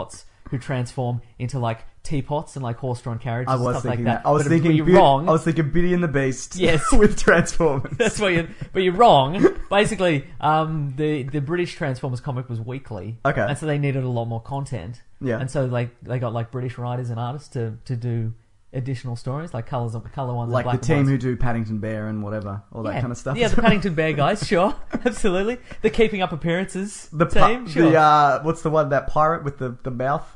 who transform into like teapots and like horse-drawn carriages. I was and stuff thinking like that. that. I was but, thinking. but you're Beauty- wrong. I was thinking Beauty and the Beast. Yes. with Transformers. That's what you. But you're wrong. Basically, um, the the British Transformers comic was weekly. Okay. And so they needed a lot more content. Yeah. And so like they got like British writers and artists to, to do additional stories like colors of color ones, Like and the black team and who whites. do Paddington Bear and whatever, all that yeah. kind of stuff. Yeah, the Paddington Bear guys, sure, absolutely. The Keeping Up Appearances The team, pu- sure. the uh, what's the one, that pirate with the, the mouth?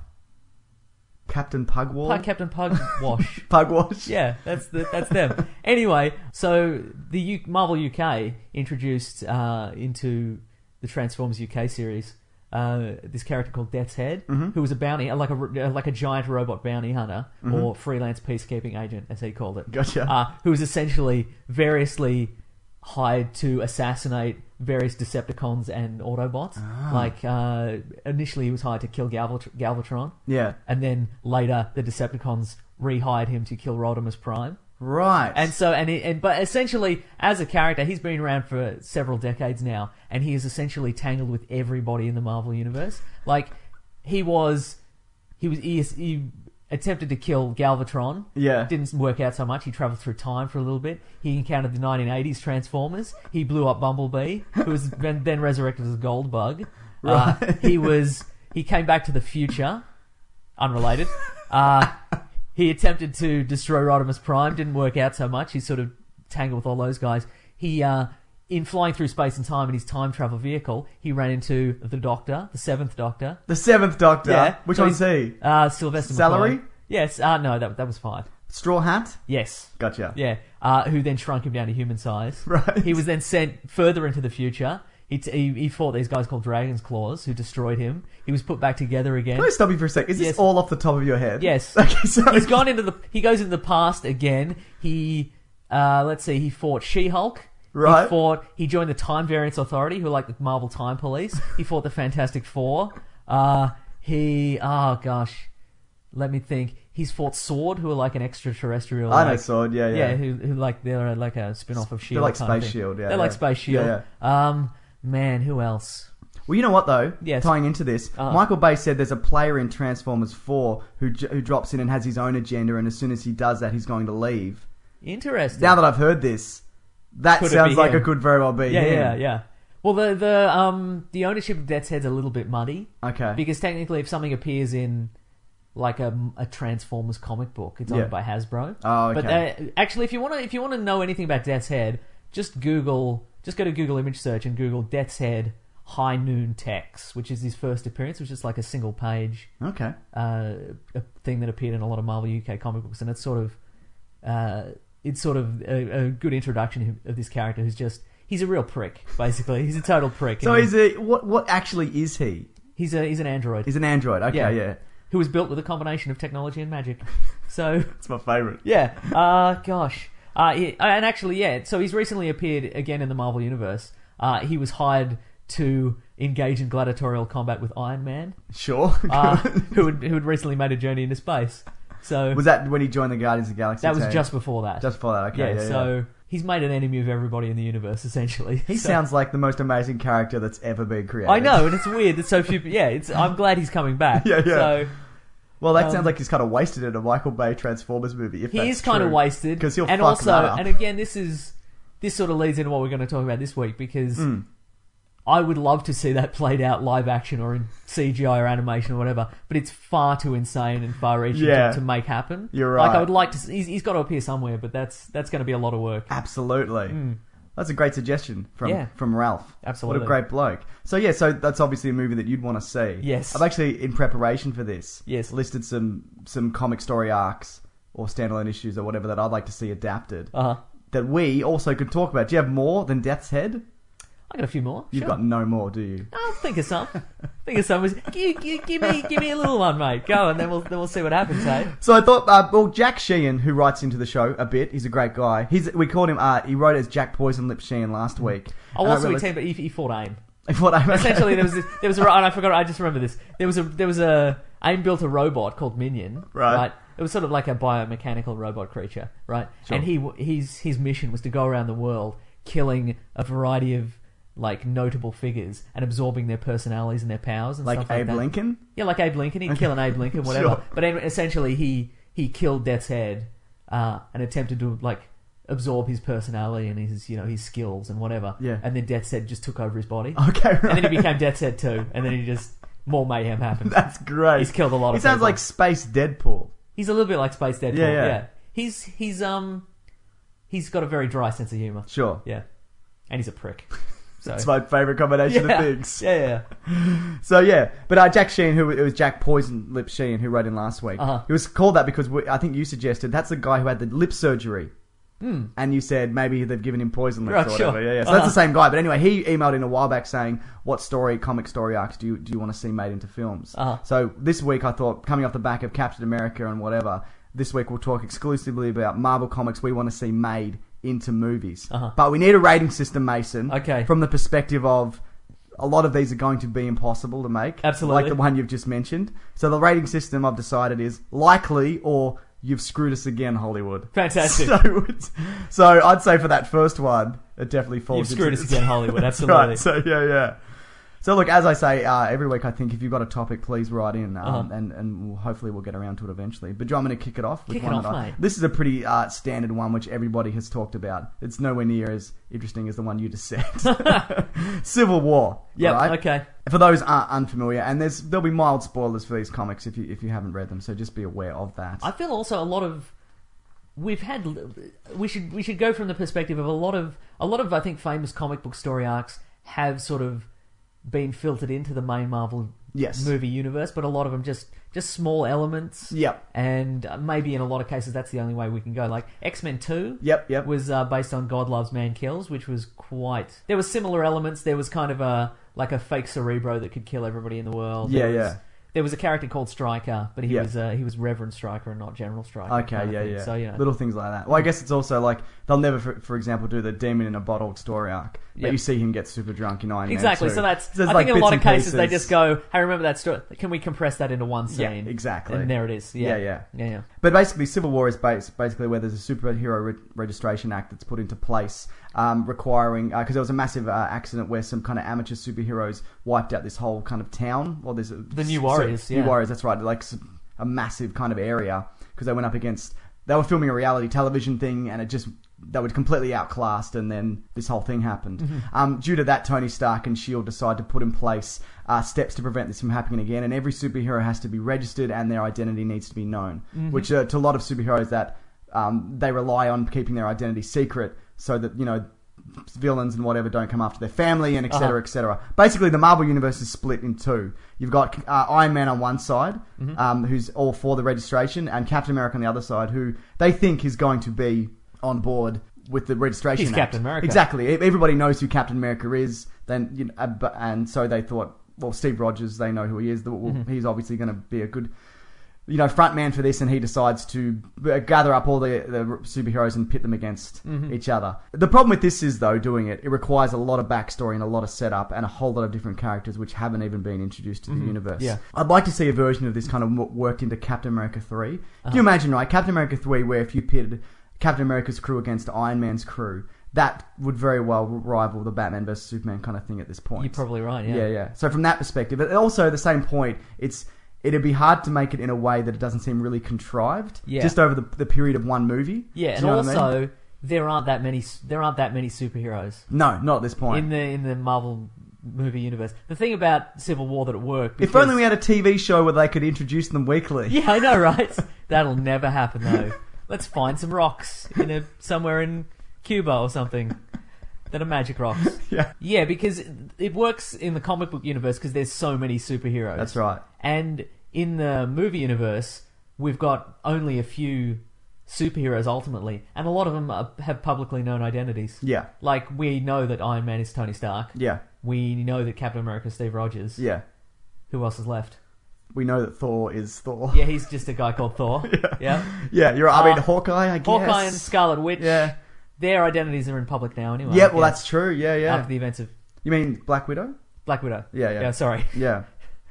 Captain Pugwall. Pug, Captain Pugwash. Pugwash. Yeah, that's the, that's them. Anyway, so the U- Marvel U K introduced uh, into the Transformers U K series uh, this character called Death's Head, Mm-hmm. who was a bounty, like a like a giant robot bounty hunter Mm-hmm. or freelance peacekeeping agent, as he called it. Gotcha. Uh, who was essentially variously hired to assassinate various Decepticons and Autobots. Ah. Like uh, initially, he was hired to kill Galvat- Galvatron. Yeah. And then later, the Decepticons rehired him to kill Rodimus Prime. Right. And so, and, it, and but essentially, as a character, he's been around for several decades now, and he is essentially tangled with everybody in the Marvel universe. Like, he was, he was, he, he attempted to kill Galvatron. Yeah. Didn't work out so much. He travelled through time for a little bit. He encountered the nineteen eighties Transformers. He blew up Bumblebee, who was then then resurrected as Goldbug. Uh, Right. he was, he came back to the future, unrelated. Uh, he attempted to destroy Rodimus Prime, didn't work out so much. He's sort of tangled with all those guys. He, uh, in flying through space and time in his time travel vehicle, he ran into the Doctor, the Seventh Doctor. The Seventh Doctor. Yeah. Which So one's he's- he? Uh, Sylvester Salary? McCoy. Yes. Uh, no, that that was five. Straw Hat? Yes. Gotcha. Yeah. Uh, who then shrunk him down to human size. Right. He was then sent further into the future. He, t- he he fought these guys called Dragon's Claws, who destroyed him. He was put back together again. Can I stop you for a sec? Is this Yes. all off the top of your head? Yes. Okay, so He's gone into the. He goes into the past again. He, uh, let's see. He fought She-Hulk. Right. He fought. He joined the Time Variance Authority, who are like the Marvel Time Police. He fought the Fantastic Four. Uh, he. Oh gosh, let me think. He's fought Sword, who are like an extraterrestrial. I know like- Sword, yeah, yeah. Yeah, who, who like they're like a spin-off of Shield. like kind of Space thing. Shield, yeah, They're like yeah. Space Shield. Yeah, Um, man, who else? Well, you know what though? Yes. Tying into this, Uh-huh. Michael Bay said there's a player in Transformers four who j- who drops in and has his own agenda, and as soon as he does that, he's going to leave. Interesting. Now that I've heard this, that Could it sounds be like him? it could very well be Yeah, him. yeah, yeah. Well, the the um the ownership of Death's Head's a little bit muddy. Okay. Because technically, if something appears in like a, a Transformers comic book, it's owned Yeah. by Hasbro. Oh, But okay. uh, actually, if you want to if you want to know anything about Death's Head, just Google just go to Google image search and Google Death's Head High Noon Tex, which is his first appearance, which is like a single page Okay. uh, a thing that appeared in a lot of Marvel U K comic books, and it's sort of uh, it's sort of a, a good introduction of this character, who's just he's a real prick, basically. He's a total prick. So And is it what? What actually is he? he's a he's an android. He's an android. Okay, yeah. Who was built with a combination of technology and magic. So It's my favourite. yeah, uh, gosh, uh, he- and actually, yeah. So he's recently appeared again in the Marvel universe. Uh, he was hired to engage in gladiatorial combat with Iron Man, Sure. uh, who had who had recently made a journey into space. So Was that when he joined the Guardians of the Galaxy? that was team? just before that. Just before that. Okay. yeah, Yeah. so yeah. he's made an enemy of everybody in the universe, essentially. He So- sounds like the most amazing character that's ever been created. I know, and it's weird that so few. Yeah, it's. I'm glad he's coming back. Yeah, yeah. So Well, that Um, sounds like he's kind of wasted in a Michael Bay Transformers movie. If he that's is kind of true. wasted, because he'll and fuck also, that up. and again, this is this sort of leads into what we're going to talk about this week, because Mm. I would love to see that played out live action or in C G I or animation or whatever, but it's far too insane and far reaching Yeah. to, to make happen. You're Like right. I would like to. See, he's, he's got to appear somewhere, but that's that's going to be a lot of work. Absolutely. That's a great suggestion from Yeah. from Ralph. Absolutely. What a great bloke. So yeah, so that's obviously a movie that you'd want to see. Yes. I've actually, in preparation for this, Yes. listed some some comic story arcs or standalone issues or whatever that I'd like to see adapted. Uh huh. That we also could talk about. Do you have more than Death's Head? I got a few more. You've sure. got no more, do you? I'll think of some. think of some. Give, give, give me, give me a little one, mate. Go, and then we'll then we'll see what happens, hey? So I thought, uh, well, Jack Sheehan, who writes into the show a bit, he's a great guy. He's we called him. Uh, he wrote as Jack Poison Lips Sheehan last week. Oh, And I also we realised- team, but he, he fought AIM. What I Essentially, there was this, there was a and I forgot. I just remember this. There was a there was a AIM built a robot called Minion. Right. It was sort of like a biomechanical robot creature, right? Sure. And he his his mission was to go around the world killing a variety of like notable figures and absorbing their personalities and their powers and Like stuff like Abe that. Lincoln? Yeah, like Abe Lincoln. He'd kill an Abe Lincoln, whatever. Sure. But anyway, essentially, he he killed Death's Head uh, and attempted to like absorb his personality and his you know his skills and whatever. Yeah. And then Death's Head just took over his body. Okay, right. And then he became Death's Head too. And then he just more mayhem happened. That's great. He's killed a lot He of sounds people. like Space Deadpool. He's a little bit like Space Deadpool. Yeah, Yeah, yeah. He's he's um he's got a very dry sense of humor. Sure. Yeah. And he's a prick. So. That's my favourite combination Yeah. of things. Yeah, yeah. So yeah, but uh, Jack Sheehan, who it was Jack Poison Lip Sheehan, who wrote in last week. Uh-huh. He was called that because we, I think you suggested that's the guy who had the lip surgery, Hmm. and you said maybe they've given him poison lips Right, or whatever. sure. Yeah, yeah. So Uh-huh. that's the same guy. But anyway, he emailed in a while back saying, "What story, comic story arcs do you do you want to see made into films?" Uh-huh. So this week I thought, coming off the back of Captain America and whatever, this week we'll talk exclusively about Marvel comics we want to see made into movies. Uh-huh. But we need a rating system, Mason. Okay. From the perspective of a lot of these are going to be impossible to make. Absolutely. Like the one you've just mentioned. So the rating system I've decided is likely or you've screwed us again, Hollywood. Fantastic. So, it's- so I'd say for that first one, it definitely falls You've screwed into us this. again, Hollywood. That's Absolutely. right. So yeah, yeah. So look, as I say uh, every week, I think if you've got a topic, please write in, um, Uh-huh. and and we'll, hopefully we'll get around to it eventually. But Joe, I'm going to kick it off with Kick it one off, that I, mate. This is a pretty uh, standard one, which everybody has talked about. It's nowhere near as interesting as the one you just said. Civil War. Yep, right? okay. For those uh, unfamiliar, and there's there'll be mild spoilers for these comics if you if you haven't read them, so just be aware of that. I feel also a lot of we've had we should we should go from the perspective of a lot of a lot of I think famous comic book story arcs have sort of been filtered into the main Marvel Yes. movie universe, but a lot of them just just small elements. Yep. And uh, maybe in a lot of cases that's the only way we can go. Like X-Men two Yep, yep. was uh, based on God Loves Man Kills, which was quite... There were similar elements. There was kind of a like a fake Cerebro that could kill everybody in the world. Yeah, There was, yeah. There was a character called Stryker, but he Yeah. was uh, he was Reverend Stryker and not General Stryker. Okay, kind of yeah, thing. yeah. So, you know. Little things like that. Well, I guess it's also like they'll never, for, for example, do the demon in a bottle story arc, but Yep. you see him get super drunk in Iron Man Exactly, two. so that's... there's I like think in a bits lot of and cases they pieces. just go, hey, remember that story? Can we compress that into one Yeah, scene? exactly. And there it is. Yeah, Yeah, yeah. yeah, yeah. But basically, Civil War is base, basically where there's a superhero re- registration act that's put into place, um, requiring because there was a massive uh, accident where some kind of amateur superheroes wiped out this whole kind of town. Well, there's a, The New Warriors, so, yeah. New Warriors. That's right. Like s- a massive kind of area because they went up against. They were filming a reality television thing, and it just they were completely outclassed, and then this whole thing happened. Mm-hmm. Um, due to that, Tony Stark and S H I E L D decide to put in place uh, steps to prevent this from happening again, and every superhero has to be registered, and their identity needs to be known. Mhm. Which uh, to a lot of superheroes that um, they rely on keeping their identity secret, so that you know villains and whatever don't come after their family and et cetera, Uh-huh. et cetera. Basically, the Marvel universe is split in two. You've got uh, Iron Man on one side, Mhm. um, who's all for the registration, and Captain America on the other side, who they think is going to be on board with the registration He's act. Captain America. Exactly. E- Everybody knows who Captain America is. Then, you know, uh, but- and so they thought, well, Steve Rogers, they know who he is. The- well, Mhm. He's obviously going to be a good, you know, front man for this, and he decides to uh, gather up all the, the superheroes and pit them against Mhm. each other. The problem with this is, though, doing it, it requires a lot of backstory and a lot of setup and a whole lot of different characters which haven't even been introduced to Mhm. the universe. Yeah. I'd like to see a version of this kind of w- worked into Captain America three. Uh-huh. Can you imagine, right? Captain America three, where if you pitted Captain America's crew against Iron Man's crew, that would very well rival the Batman versus Superman kind of thing at this point. You're probably right, yeah. Yeah, yeah. So from that perspective, but also at the same point, it's it'd be hard to make it in a way that it doesn't seem really contrived. Yeah. Just over the, the period of one movie. Yeah, Do and you know what I also mean? there aren't that many there aren't that many superheroes. No, not at this point. in the in the Marvel movie universe. The thing about Civil War that it worked. If because- only we had a T V show where they could introduce them weekly. Yeah, I know, right? That'll never happen though. Let's find some rocks in a somewhere in Cuba or something that are magic rocks. Yeah. Yeah, because it works in the comic book universe because there's so many superheroes. That's right. And in the movie universe, we've got only a few superheroes ultimately, and a lot of them are, have publicly known identities. Yeah. Like, we know that Iron Man is Tony Stark. Yeah. We know that Captain America is Steve Rogers. Yeah. Who else is left? We know that Thor is Thor. Yeah, he's just a guy called Thor. Yeah. Yeah. Yeah, you're right. I mean, Uh, Hawkeye, I guess. Hawkeye and Scarlet Witch. Yeah. Their identities are in public now anyway. Yeah, I well, guess, that's true. Yeah, yeah. After the events of You mean Black Widow? Black Widow. Yeah, yeah. Yeah, sorry. Yeah.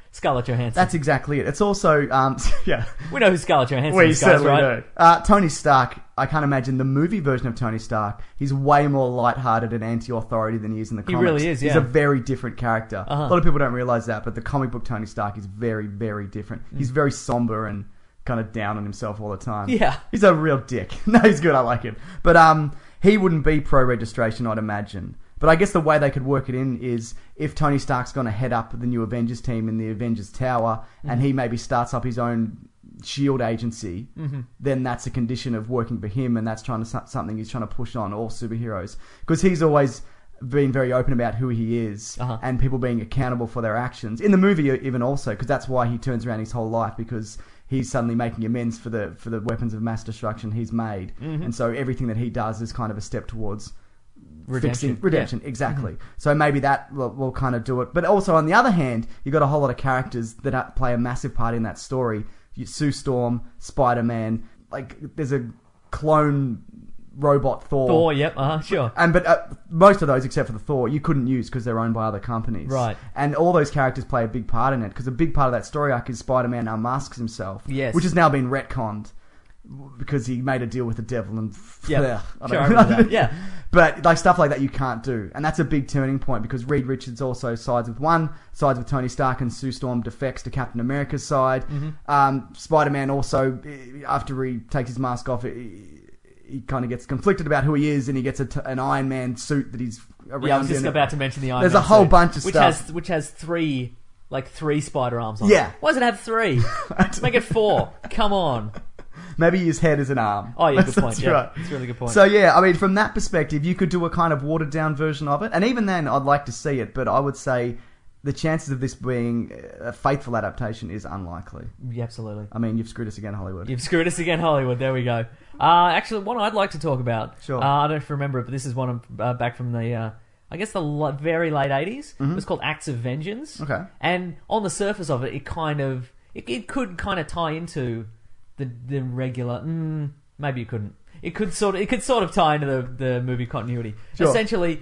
Scarlett Johansson. That's exactly it. It's also, um, yeah. We know who Scarlett Johansson We is, guys, certainly right? do. Uh, Tony Stark, I can't imagine the movie version of Tony Stark. He's way more lighthearted and anti-authority than he is in the He comics. really is, yeah. He's a very different character. Uh-huh. A lot of people don't realise that, but the comic book Tony Stark is very, very different. Mm. He's very somber and kind of down on himself all the time. Yeah. He's a real dick. No, he's good. I like him. But um, he wouldn't be pro-registration, I'd imagine. But I guess the way they could work it in is if Tony Stark's going to head up the new Avengers team in the Avengers Tower, Mhm. and he maybe starts up his own SHIELD agency, Mhm. then that's a condition of working for him, and that's trying to something he's trying to push on all superheroes, because he's always been very open about who he is, Uh-huh. and people being accountable for their actions in the movie even also, because that's why he turns around his whole life, because he's suddenly making amends for the for the weapons of mass destruction he's made, Mhm. and so everything that he does is kind of a step towards Redemption. fixing redemption. Yeah. Exactly. Mhm. So maybe that will, will kind of do it. But also on the other hand, you've got a whole lot of characters that are, play a massive part in that story. You, Sue Storm, Spider-Man, like there's a clone robot Thor. Thor, yep, uh-huh, sure. And but uh, most of those, except for the Thor, you couldn't use because they're owned by other companies. Right. And all those characters play a big part in it, because a big part of that story arc is Spider-Man unmasks himself. Yes. Which has now been retconned because he made a deal with the devil and Yep. yeah, I Sure, don't I remember that, yeah. But like stuff like that you can't do, and that's a big turning point, because Reed Richards also sides with one, sides with Tony Stark, and Sue Storm defects to Captain America's side. Mhm. Um, Spider-Man also, eh, after he takes his mask off, he, he kind of gets conflicted about who he is, and he gets a t- an Iron Man suit that he's around. Yeah, I was just in. about to mention the Iron There's Man a whole suit, bunch of which stuff. Has, which has three, like three spider arms on Yeah. it. Why does it have three? Make it four. Come on. Maybe his head is an arm. Oh, yeah, good That's point. Yeah, right. it's a really good point. So yeah, I mean, from that perspective, you could do a kind of watered down version of it, and even then, I'd like to see it. But I would say the chances of this being a faithful adaptation is unlikely. Yeah, absolutely. I mean, you've screwed us again, Hollywood. You've screwed us again, Hollywood. There we go. Uh, actually, one I'd like to talk about. Sure. Uh, I don't know if you remember it, but this is one uh, back from the, uh, I guess, the lo- very late eighties. Mhm. It was called Acts of Vengeance. Okay. And on the surface of it, it kind of, it, it could kind of tie into the the regular. Mm, maybe it couldn't. It could sort of, it could sort of tie into the the movie continuity. Sure. Essentially,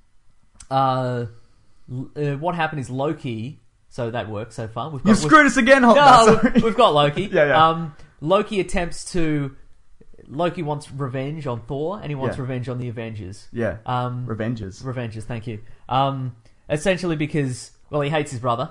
uh, l- uh, what happened is Loki. So that works so far. We've got, You've screwed us again, Hol- No, no, sorry. we've got Loki. Yeah, yeah. Um, Loki attempts to. Loki wants revenge on Thor, and he wants Yeah. revenge on the Avengers. Yeah. Um, Revengers. Revengers, thank you. Um, essentially because, well, he hates his brother,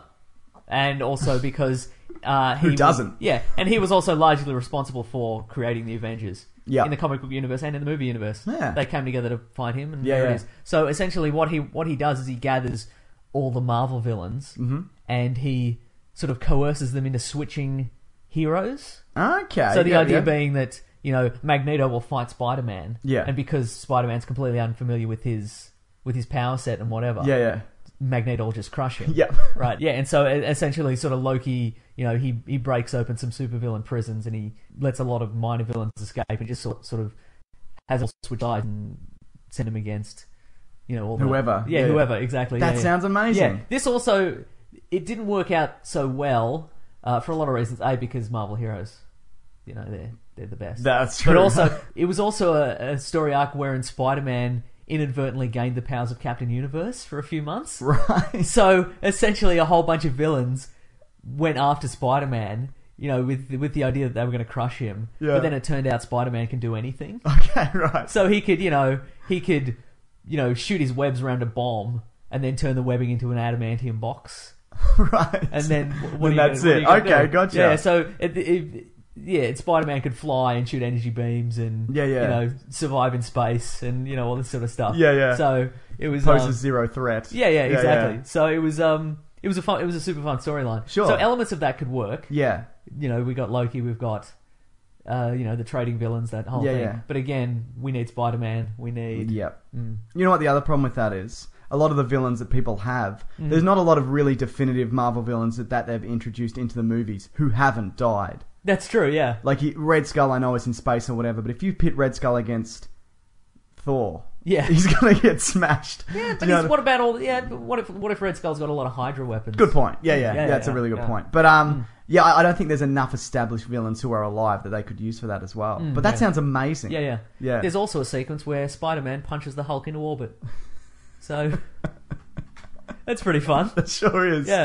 and also because uh, he Who was- doesn't? yeah, and he was also largely responsible for creating the Avengers. Yeah. In the comic book universe and in the movie universe. Yeah. They came together to fight him, and Yeah, there yeah. it is. So essentially, what he what he does is he gathers all the Marvel villains, Mhm. and he sort of coerces them into switching heroes. Okay. So the yeah, idea yeah. being that, you know, Magneto will fight Spider-Man. Yeah. And because Spider-Man's completely unfamiliar with his with his power set and whatever. Yeah, yeah. Magneto will just crush him. Yep. Right. Yeah. And so e- essentially, sort of Loki, you know, he he breaks open some supervillain prisons, and he lets a lot of minor villains escape, and just sort sort of has all switch sides and send them against, you know, all the, Whoever. Yeah, Yeah, yeah. whoever. Exactly. That yeah, yeah. sounds amazing. Yeah. This also, it didn't work out so well uh, for a lot of reasons. A, because Marvel heroes, you know, they're they're the best. That's true. But also, it was also a, a story arc wherein Spider-Man inadvertently gained the powers of Captain Universe for a few months. Right. So essentially, a whole bunch of villains went after Spider-Man, you know, with with the idea that they were going to crush him. Yeah. But then it turned out Spider-Man can do anything. Okay, right. So he could, you know, he could, you know, shoot his webs around a bomb and then turn the webbing into an adamantium box. Right. And then what Then are you that's gonna, it. what are you gonna Okay, do? gotcha. Yeah. So it, it, yeah, Spider-Man could fly and shoot energy beams and Yeah, yeah. you know, survive in space and you know all this sort of stuff. Yeah, yeah. So it was Poses um, zero threat. Yeah, yeah, Yeah, exactly. yeah. So it was um it was a fun it was a super fun storyline. Sure. So elements of that could work. Yeah. You know, we got Loki, we've got uh, you know, the trading villains, that whole Yeah, thing. yeah. But again, we need Spider-Man, we need Yep. Mm. You know what the other problem with that is? A lot of the villains that people have, Mhm. there's not a lot of really definitive Marvel villains that, that they've introduced into the movies who haven't died. That's true, yeah. Like he- Red Skull, I know is in space or whatever, but if you pit Red Skull against Thor, Yeah. he's gonna get smashed. Yeah, but You know he's, what about all? Yeah, but what if what if Red Skull's got a lot of Hydra weapons? Good point. Yeah, yeah, Yeah, yeah. yeah, that's yeah, a really good yeah. point. But um, yeah, I, I don't think there's enough established villains who are alive that they could use for that as well. Mm, but that yeah. sounds amazing. Yeah, yeah, yeah. There's also a sequence where Spider-Man punches the Hulk into orbit. So that's pretty fun. That sure is. Yeah.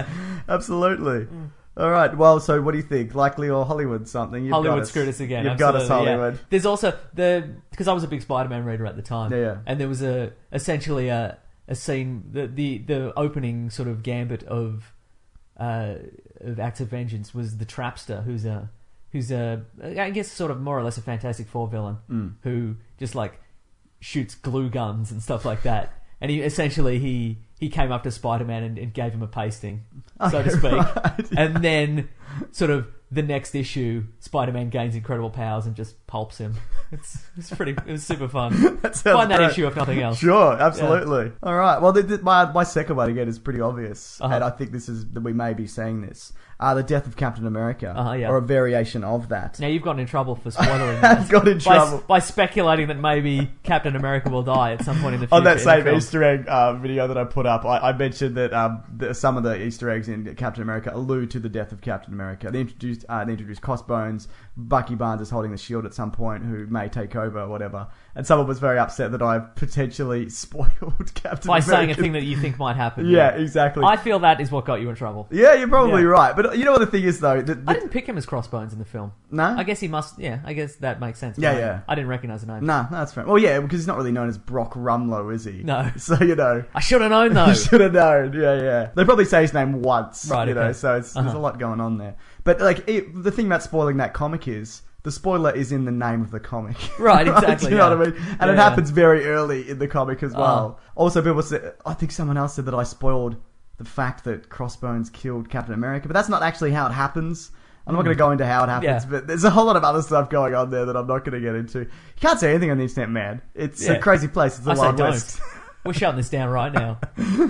Absolutely. Mm. All right. Well, so what do you think? Likely or Hollywood something? You've Hollywood got us. screwed us again. You've absolutely, got us, Hollywood. Yeah. There's also the because I was a big Spider-Man reader at the time. Yeah, yeah. And there was a essentially a a scene the the, the opening sort of gambit of uh, of Acts of Vengeance was the Trapster, who's a who's a I guess sort of more or less a Fantastic Four villain mm. who just like shoots glue guns and stuff like that. And he essentially he he came up to Spider-Man and, and gave him a pasting, okay, so to speak. Right, yeah. And then sort of the next issue, Spider-Man gains incredible powers and just pulps him. It's it's pretty. It was super fun. that Find that great. issue if nothing else. Sure, absolutely. Yeah. All right. Well, the, the, my my second one again is pretty obvious, uh-huh. and I think this is that we may be saying this. Uh, the death of Captain America, uh-huh, yeah. or a variation of that. Now you've gotten in trouble for spoiling I've that. got in trouble by, by speculating that maybe Captain America will die at some point in the future. On that same film. Easter egg uh, video that I put up, I, I mentioned that um, the, some of the Easter eggs in Captain America allude to the death of Captain America. They introduced uh, they introduced Crossbones. Bucky Barnes is holding the shield at some point, who may take over or whatever. And someone was very upset that I potentially spoiled Captain by America. saying a thing that you think might happen. Yeah, yeah, exactly. I feel that is what got you in trouble. Yeah, you're probably yeah. right. But you know what the thing is, though? The, the... I didn't pick him as Crossbones in the film. No? I guess he must... Yeah, I guess that makes sense. Yeah, right? yeah. I didn't recognise the name. No, no, that's fair. Well, yeah, because he's not really known as Brock Rumlow, is he? No. So, you know... I should have known, though. You should have known, yeah, yeah. They probably say his name once, right, you okay. know, so it's, uh-huh. there's a lot going on there. But, like, it, the thing about spoiling that comic is... The spoiler is in the name of the comic. Right, exactly. Do you know yeah. what I mean? And yeah, it yeah. happens very early in the comic as well. Oh. Also, people said... I think someone else said that I spoiled the fact that Crossbones killed Captain America. But that's not actually how it happens. I'm not going to go into how it happens, Yeah. but there's a whole lot of other stuff going on there that I'm not going to get into. You can't say anything on the internet, man. It's Yeah. a crazy place. It's the I say Wild don't. West. We're shutting this down right now.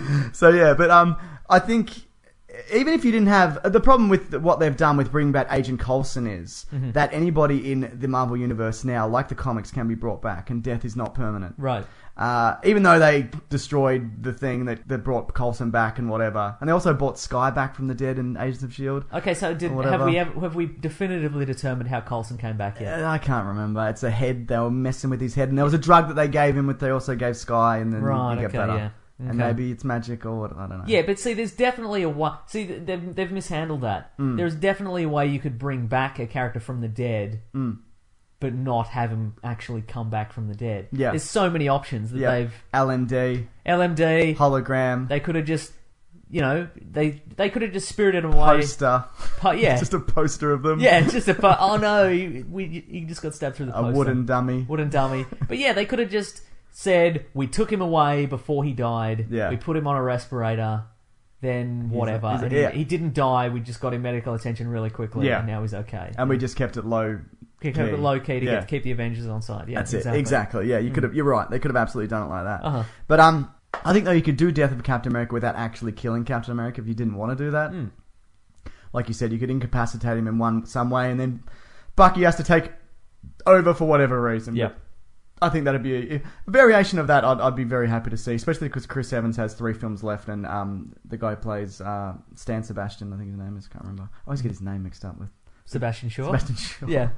So yeah, but um, I think even if you didn't have the problem with what they've done with bringing back Agent Coulson is Mhm. that anybody in the Marvel universe now, like the comics, can be brought back, and death is not permanent. Right. Uh, even though they destroyed the thing that, that brought Coulson back and whatever, and they also brought Skye back from the dead in Agents of S H I E L D. Okay, so did, have we ever, have we definitively determined how Coulson came back yet? Uh, I can't remember. It's a head. They were messing with his head, and there was a drug that they gave him, which they also gave Skye, and then Right, you get okay, better. yeah. And Okay. maybe it's magic or what, I don't know. Yeah, but see, there's definitely a way... See, they've, they've mishandled that. Mm. There's definitely a way you could bring back a character from the dead, Mm. but not have him actually come back from the dead. Yeah. There's so many options that Yeah. they've... L M D, L M D, hologram, they could have just... You know, they they could have just spirited him away. poster. Po- yeah. Just a poster of them. Yeah, it's just a... Po- oh no, you, we, you just got stabbed through the A poster. wooden dummy. Wooden dummy. But yeah, they could have just said, we took him away before he died. Yeah. We put him on a respirator. Then whatever. he's a- and yeah. he, he didn't die. We just got him medical attention really quickly. Yeah. And now he's okay. And we just kept it low. Keep it low key to Yeah. get, keep the Avengers on side. Yeah, That's exactly. it. Exactly. Yeah, you could have. You're right. They could have absolutely done it like that. Uh-huh. But um, I think though you could do Death of Captain America without actually killing Captain America if you didn't want to do that. Mm. Like you said, you could incapacitate him in one some way, and then Bucky has to take over for whatever reason. Yeah. But I think that'd be a, a variation of that. I'd, I'd be very happy to see, especially because Chris Evans has three films left, and um, the guy who plays uh, Stan Sebastian, I think his name is. Can't remember. I always get his name mixed up with Sebastian Shaw. Sebastian Shaw. Yeah.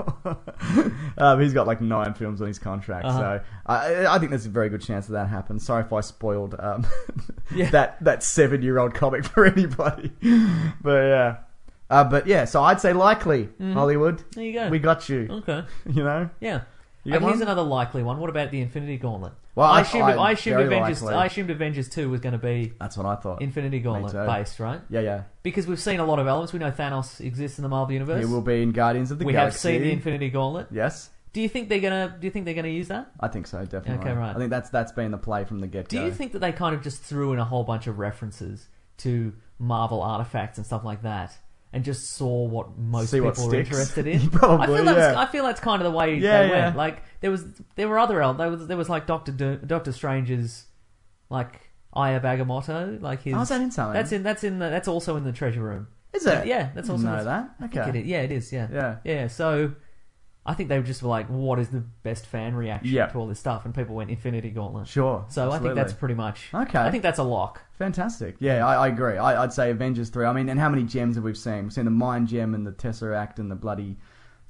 um, he's got like nine films on his contract, Uh-huh. so I, I think there's a very good chance that that happens. Sorry if I spoiled um, Yeah. that that seven year old comic for anybody, but yeah, uh, but yeah. So I'd say likely Mhm. Hollywood. There you go. We got you. Okay. You know. Yeah. You And got here's one? another likely one. What about the Infinity Gauntlet? Well, I I- assumed, I- I, assumed very Avengers. likely. I assumed Avengers Two was going to be That's what I thought. Infinity Gauntlet too. based, right? Yeah, yeah. Because we've seen a lot of elements. We know Thanos exists in the Marvel universe. He will be in Guardians of the we have Galaxy. seen the Infinity Gauntlet. Yes, Do you think they're gonna? Do you think they're gonna use that? I think so. Definitely. Okay, right. I think that's that's been the play from the get go. Do you think that they kind of just threw in a whole bunch of references to Marvel artifacts and stuff like that, and just saw what most See what people were sticks? interested in? Probably, I feel that's, yeah. I feel that's kind of the way Yeah, they yeah. went. Like there was, there were other el- there was there was like Doctor Do- Doctor Strange's like Eye of Agamotto, like his. Oh, is that in something? That's in that's in the, that's also in the treasure room. Is it? Yeah, that's also. Know in that? I Okay. think it is. Yeah, it is. Yeah. Yeah. Yeah. So. I think they were just like, what is the best fan reaction Yeah. to all this stuff? And people went Infinity Gauntlet. Sure. So I think absolutely. that's pretty much... Okay. I think that's a lock. Fantastic. Yeah, I, I agree. I, I'd say Avengers three. I mean, and how many gems have we seen? We've seen the Mind Gem and the Tesseract and the bloody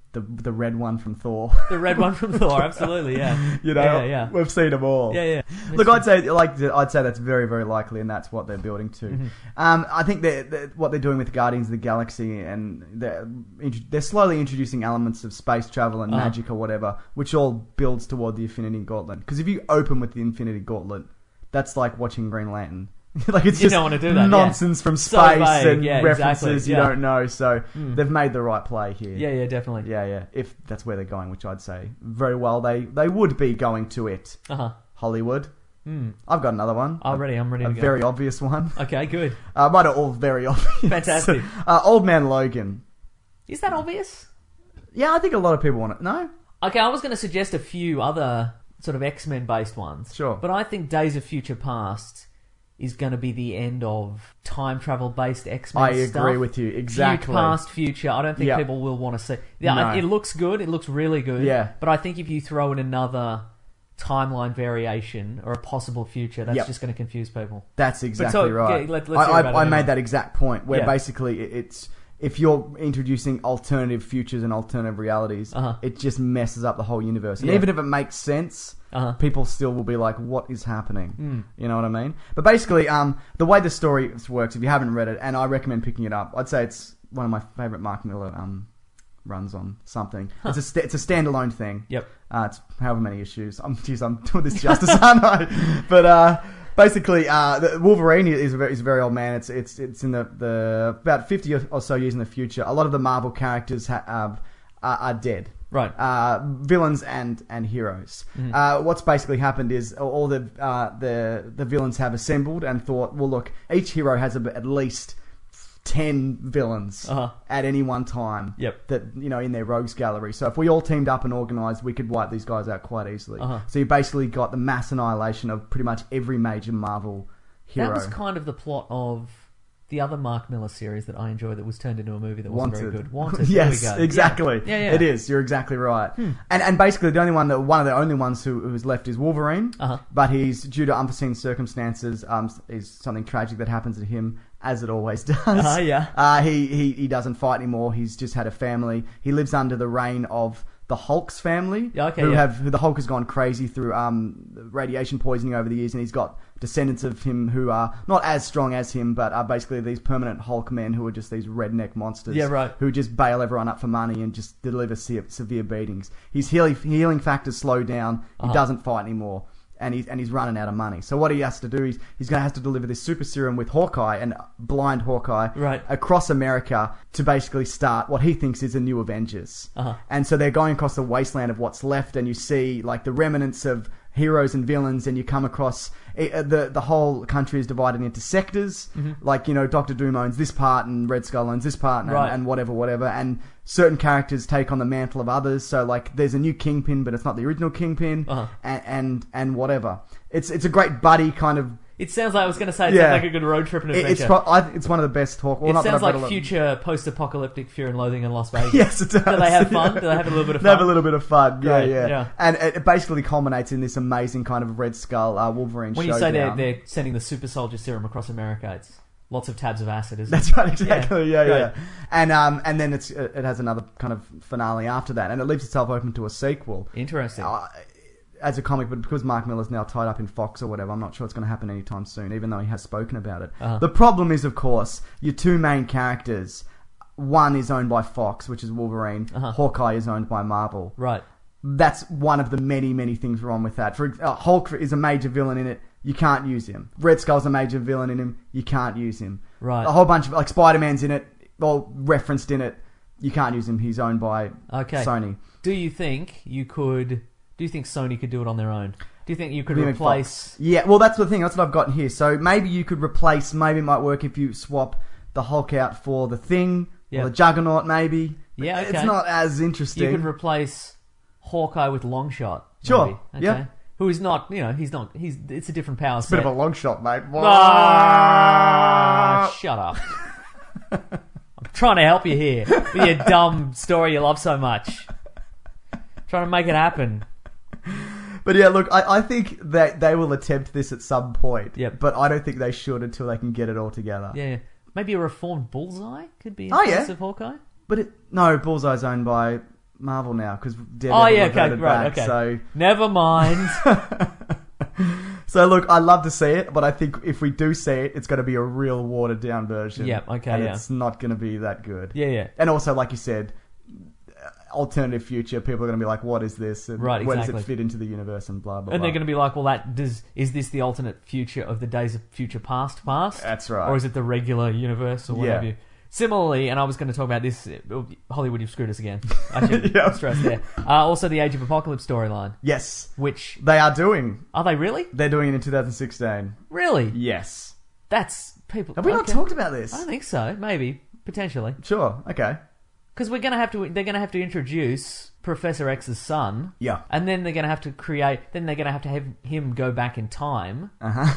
the the red one from Thor. The red one from Thor, absolutely, yeah. You know, yeah, yeah. we've seen them all. Yeah, yeah. Look, I'd say like I'd say that's very, very likely, and that's what they're building to. Mm-hmm. Um, I think that that what they're doing with Guardians of the Galaxy, and they're they're slowly introducing elements of space travel and Uh-huh. magic or whatever, which all builds toward the Infinity Gauntlet. Because if you open with the Infinity Gauntlet, that's like watching Green Lantern. Like it's You just don't want to do that, nonsense yeah. from So space vague, and yeah, references exactly, you yeah. don't know. So Mm. they've made the right play here. Yeah, yeah, definitely. Yeah, yeah. If that's where they're going, which I'd say very well they, they would be going to it. Uh-huh. Hollywood. Mm. I've got another one. I'm ready, I'm ready A to go. very obvious one. Okay, good. Uh, mine are all very obvious. Fantastic. uh, Old Man Logan. Is that obvious? Yeah, I think a lot of people want it. No? Okay, I was going to suggest a few other sort of X-Men based ones. Sure. But I think Days of Future Past is going to be the end of time travel based X-Men I stuff. agree with you, exactly. Future, past, future. I don't think Yep. people will want to see. Yeah, No. it looks good. It looks really good. Yeah. But I think if you throw in another timeline variation or a possible future, that's Yep. just going to confuse people. That's But exactly so, right. yeah, let, let's hear I, about I, it I made anyway. that exact point where Yeah. basically it- it's if you're introducing alternative futures and alternative realities, Uh-huh. it just messes up the whole universe. And Yeah. even if it makes sense, Uh-huh. people still will be like, "What is happening?" Mm. You know what I mean? But basically, um, the way the story works, if you haven't read it, and I recommend picking it up, I'd say it's one of my favorite Mark Miller um runs on something. Huh. It's a st- it's a standalone thing. Yep. Uh, it's however many issues. I'm geez, I'm doing this justice, aren't I? But uh, basically, uh, the Wolverine is a very, is a very old man. It's it's it's in the, the about fifty or so years in the future. A lot of the Marvel characters ha- uh, are, are dead. Right. Uh, villains and and heroes. Mhm. Uh, what's basically happened is all the uh, the the villains have assembled and thought, well, look, each hero has a, at least ten villains Uh-huh. at any one time. Yep. That you know in their rogues gallery. So if we all teamed up and organised, we could wipe these guys out quite easily. Uh-huh. So you basically got the mass annihilation of pretty much every major Marvel hero. That was kind of the plot of the other Mark Miller series that I enjoy that was turned into a movie that wasn't Wanted. very good. Wanted. Yes, there we go. exactly. Yeah, yeah. yeah. It is. You're exactly right. Hmm. And and basically the only one that one of the only ones who who's left is Wolverine. Uh-huh. But he's due to unforeseen circumstances. Um, is something tragic that happens to him, as it always does. Uh-huh, yeah. Uh, he he he doesn't fight anymore. He's just had a family. He lives under the reign of the Hulk's family. Yeah, okay, who yeah. have who the Hulk has gone crazy through um radiation poisoning over the years, and he's got descendants of him who are not as strong as him, but are basically these permanent Hulk men who are just these redneck monsters. Yeah, right. Who just bail everyone up for money and just deliver se- severe beatings. His healing healing factors slow down. He Uh-huh. doesn't fight anymore. And he's, and he's running out of money. So what he has to do is he's going to have to deliver this super serum with Hawkeye and blind Hawkeye Right. across America to basically start what he thinks is a new Avengers. Uh-huh. And so they're going across the wasteland of what's left, and you see like the remnants of heroes and villains, and you come across uh, the the whole country is divided into sectors. Mhm. Like you know, Doctor Doom owns this part, and Red Skull owns this part, and, Right. and whatever, whatever. And certain characters take on the mantle of others. So like, there's a new Kingpin, but it's not the original Kingpin, Uh-huh. and, and and whatever. It's it's a great buddy kind of. It sounds like I was going to say it Yeah. sounds like a good road trip and It- adventure. It's pro- I, it's one of the best talk. Well, it not that sounds I've read like a lot- future post-apocalyptic Fear and Loathing in Las Vegas. Yes, it does. Do they have fun? Do they have a little bit of They fun? have a little bit of fun. Yeah, Great, yeah, yeah. And it it basically culminates in this amazing kind of Red Skull uh, Wolverine When you showdown. say they're, they're sending the super soldier serum across America, it's lots of tabs of acid, isn't That's it? right, exactly. Yeah, yeah. Great. And um, and then it's it has another kind of finale after that, and it leaves itself open to a sequel. Interesting. Uh, as a comic, but because Mark Miller's now tied up in Fox or whatever, I'm not sure it's going to happen anytime soon, even though he has spoken about it. Uh-huh. The problem is, of course, your two main characters. One is owned by Fox, which is Wolverine. Uh-huh. Hawkeye is owned by Marvel. Right. That's one of the many, many things wrong with that. For uh, Hulk is a major villain in it. You can't use him. Red Skull's a major villain in him. You can't use him. Right. A whole bunch of like Spider-Man's in it, well referenced in it. You can't use him. He's owned by Okay. Sony. Do you think you could... Do you think Sony could do it on their own? Do you think you could Vivian replace... Fox. Yeah, well, that's the thing. That's what I've gotten here. So maybe you could replace. Maybe it might work if you swap the Hulk out for the Thing Yeah. or the Juggernaut. Maybe. Yeah, okay. It's not as interesting. You could replace Hawkeye with Longshot. Sure, maybe. Okay. yeah. Who is not, you know, he's not, he's, it's a different power It's a set. bit of a long shot, mate. Ah, shut up. I'm trying to help you here with your dumb story you love so much. Trying to make it happen. But yeah, look, I, I think that they will attempt this at some point. Yep. But I don't think they should until they can get it all together. Yeah, yeah. Maybe a reformed Bullseye could be in Oh, place yeah. of Hawkeye. But it, no, Bullseye's owned by Marvel now because Oh yeah, okay, right, back, okay. So never mind. So look, I love to see it, but I think if we do see it, it's going to be a real watered down version. Yeah, okay, and yeah. it's not going to be that good. Yeah, yeah. And also, like you said, alternative future, people are going to be like, "What is this? And Right, where exactly. does it fit into the universe?" And blah blah. And blah. they're going to be like, well, that does is this the alternate future of the Days of Future Past past? That's right. Or is it the regular universe or what Yeah. have you? Similarly, and I was going to talk about this, Hollywood, you've screwed us again. I should Yeah. stress there. Uh, also, the Age of Apocalypse storyline. Yes, Which they are doing. are they really? They're doing it in two thousand sixteen. Really? Yes. That's people. Have we not okay. talked about this? I don't think so. Maybe potentially. Sure. Okay. Because we're going to have to. They're going to have to introduce Professor X's son. Yeah. And then they're going to have to create. Then they're going to have to have him go back in time Uh huh.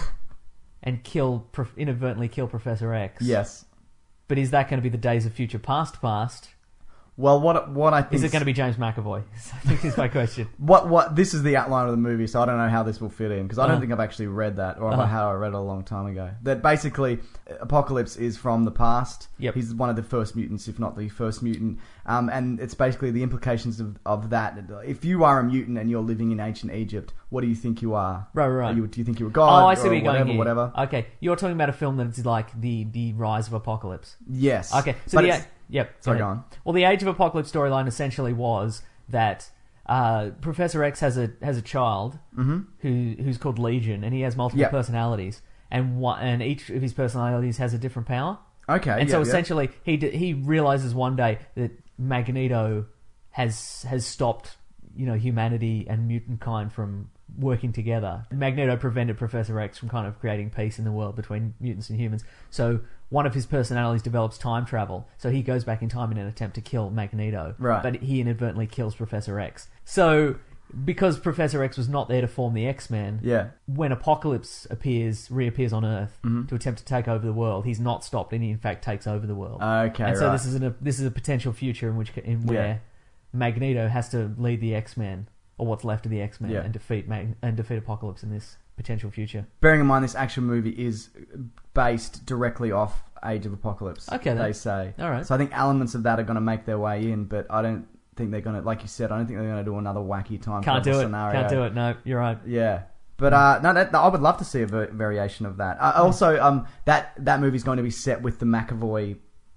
and kill, inadvertently kill Professor X. Yes. But is that going to be the Days of Future Past past? Well, what what I think Is it going to be James McAvoy? I think is my question. What what this is the outline of the movie, so I don't know how this will fit in because I don't Uh-huh. think I've actually read that or Uh-huh. how I read it a long time ago. That basically Apocalypse is from the past. Yep. He's one of the first mutants, if not the first mutant. Um, and it's basically the implications of, of that. If you are a mutant and you're living in ancient Egypt, what do you think you are? Right, right. Are you, do you think you're a god? Oh, I see or where you're whatever, going here. Whatever. Okay, you're talking about a film that's like the, the Rise of Apocalypse. Yes. Okay, so But the it's- yep. Sorry, ahead. go on. Well, the Age of Apocalypse storyline essentially was that uh, Professor X has a has a child Mhm. who who's called Legion, and he has multiple Yep. personalities, and one, and each of his personalities has a different power. Okay. And so yeah, yeah. essentially, he d- he realizes one day that Magneto has has stopped, you know, humanity and mutant kind from working together. Magneto prevented Professor X from kind of creating peace in the world between mutants and humans. So one of his personalities develops time travel. So he goes back in time in an attempt to kill Magneto. Right. But he inadvertently kills Professor X. So because Professor X was not there to form the X-Men, Yeah. when Apocalypse appears, reappears on Earth Mhm. to attempt to take over the world, he's not stopped, and he in fact takes over the world. Okay, and so right. this is an, a this is a potential future in which in where Yeah. Magneto has to lead the X-Men, or what's left of the X-Men, Yeah. and defeat Mag- and defeat Apocalypse in this potential future. Bearing in mind this action movie is based directly off Age of Apocalypse. Okay, then. They say. All right. So I think elements of that are going to make their way in, but I don't think they're going to, like you said, I don't think they're going to do another wacky time Can't travel do it. scenario. Can't do it. No, you're right. Yeah. But uh, no, that, I would love to see a ver- variation of that. Uh, also, um, that that movie's going to be set with the McAvoy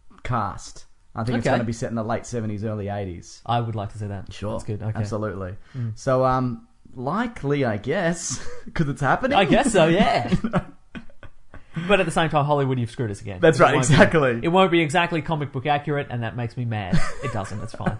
cast. I think it's Okay. going to be set in the late seventies, early eighties. I would like to see that. Sure, That's good. Okay. absolutely. Mm. So, um, likely, I guess, because it's happening. I guess so. Yeah. But at the same time, Hollywood, you've screwed us again. That's right, It won't be- exactly. it won't be exactly comic book accurate, and that makes me mad. It doesn't. It's fine.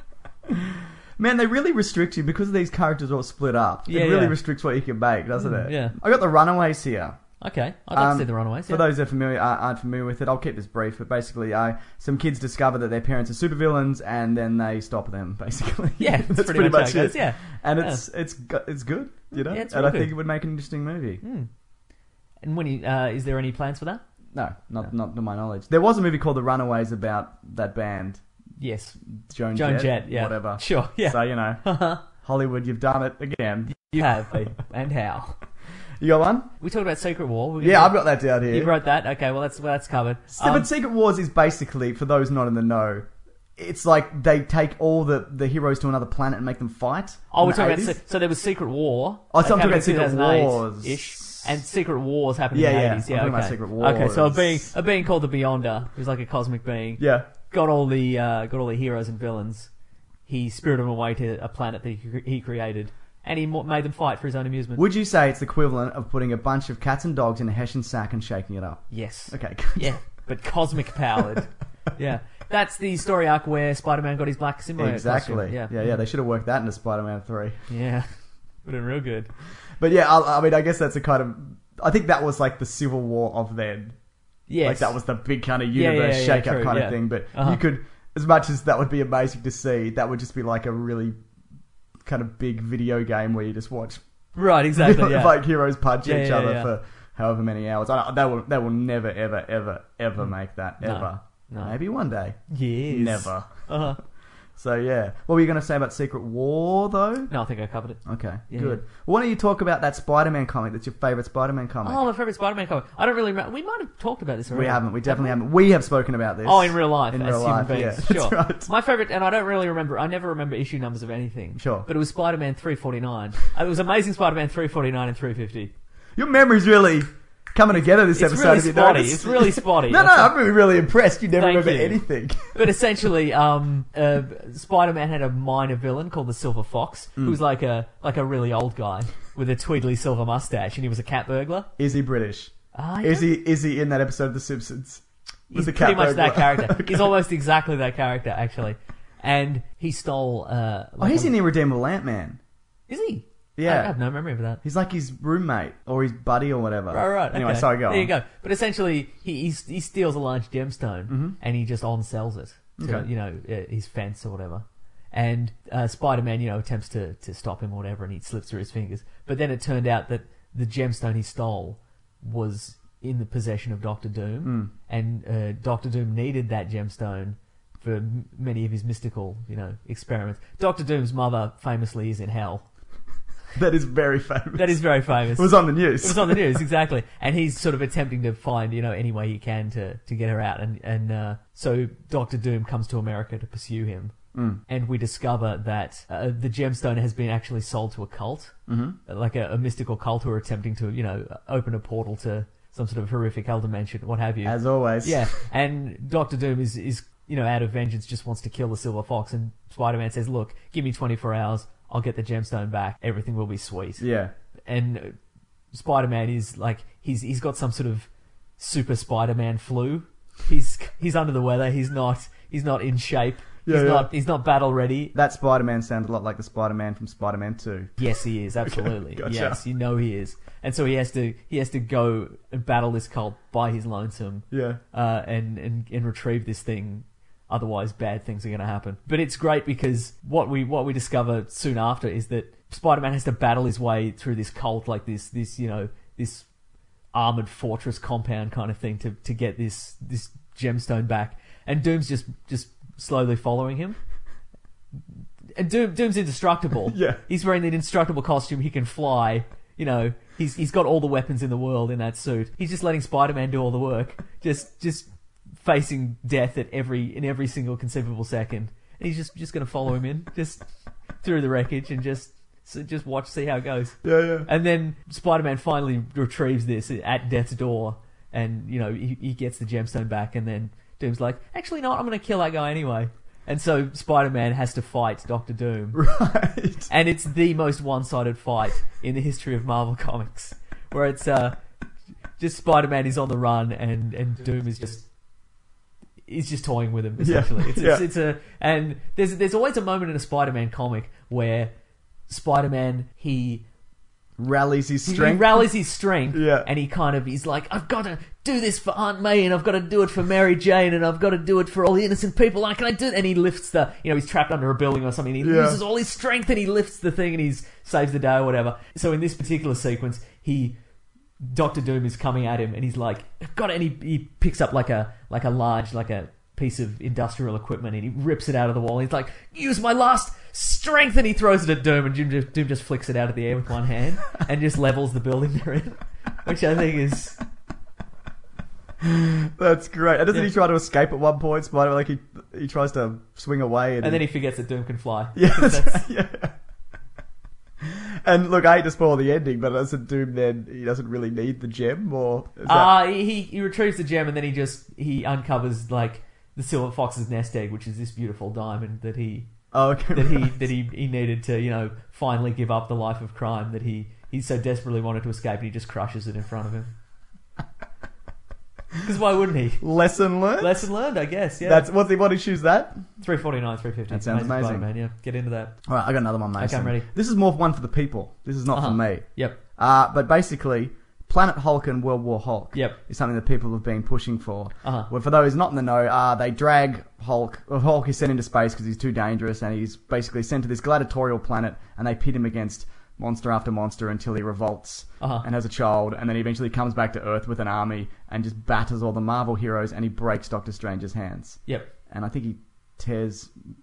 Man, they really restrict you because these characters are all split up. Yeah, it really yeah. restricts what you can make, doesn't Mm, it? yeah. I got The Runaways here. Okay, I'd like Um, to see The Runaways. For Yeah. those that are familiar, uh, aren't familiar with it, I'll keep this brief. But basically, uh, some kids discover that their parents are supervillains, and then they stop them. Basically, Yeah, that's pretty much how it goes, yeah. and Yeah. it's it's go- it's good, you know. Yeah, it's and real I think good. it would make an interesting movie. Mm. And when you, uh, is there any plans for that? No, not not to my knowledge. There was a movie called The Runaways about that band. Yes, Joan, Joan Jett, Jett, yeah. whatever. Sure, yeah. So you know, Hollywood, you've done it again. You have, and how? You got one? We talked about Secret War. We're Yeah, gonna- I've got that down here. You wrote that? Okay, well, that's well, that's covered. So, Um, but Secret Wars is basically, for those not in the know, it's like they take all the, the heroes to another planet and make them fight. Oh, in we're the talking about eighties. Se- so there was Secret War. Oh, so I'm that talking happened about in Secret two thousand eight Wars. ish, and Secret Wars happened Yeah, in the yeah, eighties. I'm Yeah, talking okay. about Secret Okay, so a Wars. being a being called the Beyonder, who's like a cosmic being. Yeah. got all the uh, got all the heroes and villains. He spirited them away to a planet that he, cre- he created, and he mo- made them fight for his own amusement. Would you say it's the equivalent of putting a bunch of cats and dogs in a Hessian sack and shaking it up? Yes. Okay. Yeah, but cosmic powered. Yeah, that's the story arc where Spider-Man got his black symbiote. Exactly. costume. Yeah, yeah, yeah. They should have worked that into Spider-Man three. Yeah, would have been real good. But yeah, I, I mean, I guess that's a kind of. I think that was like the Civil War of then. Yes. Like that was the big kind of Yeah, universe yeah, yeah, shake-up true, kind yeah. of thing. But Uh-huh. you could, as much as that would be amazing to see, that would just be like a really kind of big video game where you just watch. Right, exactly, yeah. like heroes punch Yeah, each yeah, other yeah. for however many hours. I don't, they will. They will never, ever, ever, ever make that No, ever. no. Maybe one day. Yes. Never. Uh-huh. So, yeah. What were you going to say about Secret War, though? No, I think I covered it. Okay, Yeah, good. yeah. Well, why don't you talk about that Spider-Man comic that's your favourite Spider-Man comic? Oh, my favourite Spider-Man comic. I don't really remember. We might have talked about this already. we haven't. We definitely haven't. We have spoken about this. Oh, in real life. In as real human life, beings. yeah. Sure. That's right. My favourite, and I don't really remember, I never remember issue numbers of anything. Sure. But it was Spider-Man three forty-nine. It was Amazing Spider-Man three forty-nine and three fifty. Your memory's really coming together this It's episode. really have you spotty. noticed? It's really spotty. no, no, That's I'm really, really impressed. You never Thank remember you. anything. But essentially, um, uh, Spider-Man had a minor villain called the Silver Fox, Mm. who was like a like a really old guy with a twiddly silver mustache, and he was a cat burglar. Is he British? Ah, Is yeah. he? Is he in that episode of The Simpsons? He's With the pretty cat much that burglar? character. Okay. He's almost exactly that character, actually. And he stole. Uh, Oh, like he's a- in Irredeemable Ant-Man. Is he? Yeah. I have no memory of that. He's like his roommate or his buddy or whatever. Right, right. Anyway, okay. sorry, go There on. you go. But essentially, he he, he steals a large gemstone Mhm. and he just on sells it to Okay. you know uh, his fence or whatever. And uh, Spider-Man, you know, attempts to to stop him or whatever, and he slips through his fingers. But then it turned out that the gemstone he stole was in the possession of Doctor Doom, Mm. and uh, Doctor Doom needed that gemstone for m- many of his mystical, you know, experiments. Doctor Doom's mother famously is in hell. That is very famous. That is very famous. It was on the news. It was on the news, exactly. And he's sort of attempting to find, you know, any way he can to, to get her out. And, and uh, so Doctor Doom comes to America to pursue him. Mm. And we discover that uh, the gemstone has been actually sold to a cult. Mhm. Like a, a mystical cult who are attempting to, you know, open a portal to some sort of horrific hell dimension, what have you. As always. Yeah. And Doctor Doom is, is, you know, out of vengeance, just wants to kill the Silver Fox. And Spider-Man says, look, give me twenty-four hours. I'll get the gemstone back. Everything will be sweet. Yeah. And uh, Spider-Man is like he's he's got some sort of super Spider-Man flu. He's he's under the weather. He's not he's not in shape. Yeah, he's yeah. not he's not battle ready. That Spider-Man sounded a lot like the Spider-Man from Spider-Man two. Yes, he is absolutely. Gotcha. Yes, you know he is. And so he has to he has to go and battle this cult by his lonesome. Yeah. Uh, and and and retrieve this thing. Otherwise, bad things are going to happen. But it's great because what we what we discover soon after is that Spider-Man has to battle his way through this cult, like this this you know this armored fortress compound kind of thing to to get this this gemstone back. And Doom's just just slowly following him. And Doom Doom's indestructible. Yeah. He's wearing the indestructible costume. He can fly. You know, he's he's got all the weapons in the world in that suit. He's just letting Spider-Man do all the work. Just just. Facing death at every in every single conceivable second, and he's just just going to follow him in just through the wreckage and just so just watch see how it goes. Yeah, yeah. And then Spider-Man finally retrieves this at death's door, and you know he, he gets the gemstone back, and then Doom's like, actually, no, I'm going to kill that guy anyway. And so Spider-Man has to fight Doctor Doom, right? And it's the most one-sided fight in the history of Marvel Comics, where it's uh, just Spider-Man is on the run, and and Doom is just. He's just toying with him, essentially. Yeah. It's, Yeah. it's, it's a and there's there's always a moment in a Spider-Man comic where Spider-Man he rallies his he strength. rallies his strength, Yeah. and he kind of he's like, I've got to do this for Aunt May, and I've got to do it for Mary Jane, and I've got to do it for all the innocent people. Like, can I do it? And he lifts the, you know, he's trapped under a building or something. And he Yeah. uses all his strength, and he lifts the thing, and he saves the day or whatever. So in this particular sequence, he. Doctor Doom is coming at him, and he's like, "Got it!" And he, he picks up like a like a large like a piece of industrial equipment, and he rips it out of the wall. And he's like, "Use my last strength!" And he throws it at Doom, and Doom just, Doom just flicks it out of the air with one hand and just levels the building they're in, which I think is That's great. And doesn't Yeah. he try to escape at one point? Spider like he he tries to swing away, and, and then he forgets that Doom can fly. yeah, that's That's- right, yeah. And look, I hate to spoil the ending, but doesn't Doom then he doesn't really need the gem, or is that... Uh, he he retrieves the gem, and then he just he uncovers like the Silver Fox's nest egg, which is this beautiful diamond that he Oh, okay, that he right. that he, he needed to you know finally give up the life of crime that he he so desperately wanted to escape, and he just crushes it in front of him. Because why wouldn't he? Lesson learned. Lesson learned, I guess. Yeah. That's what they what issues that. three forty-nine, three fifty. That sounds amazing. Spider-Man, yeah, get into that. All right, I got another one, Mason. Okay, I'm ready. This is more one for the people. This is not Uh-huh. for me. Yep. Uh, but basically, Planet Hulk and World War Hulk Yep. is something that people have been pushing for. Uh-huh. Well, for those not in the know, uh, they drag Hulk. Well, Hulk is sent into space because he's too dangerous, and he's basically sent to this gladiatorial planet, and they pit him against monster after monster until he revolts Uh-huh. and has a child, and then he eventually comes back to Earth with an army and just batters all the Marvel heroes, and he breaks Doctor Strange's hands. Yep. And I think he tears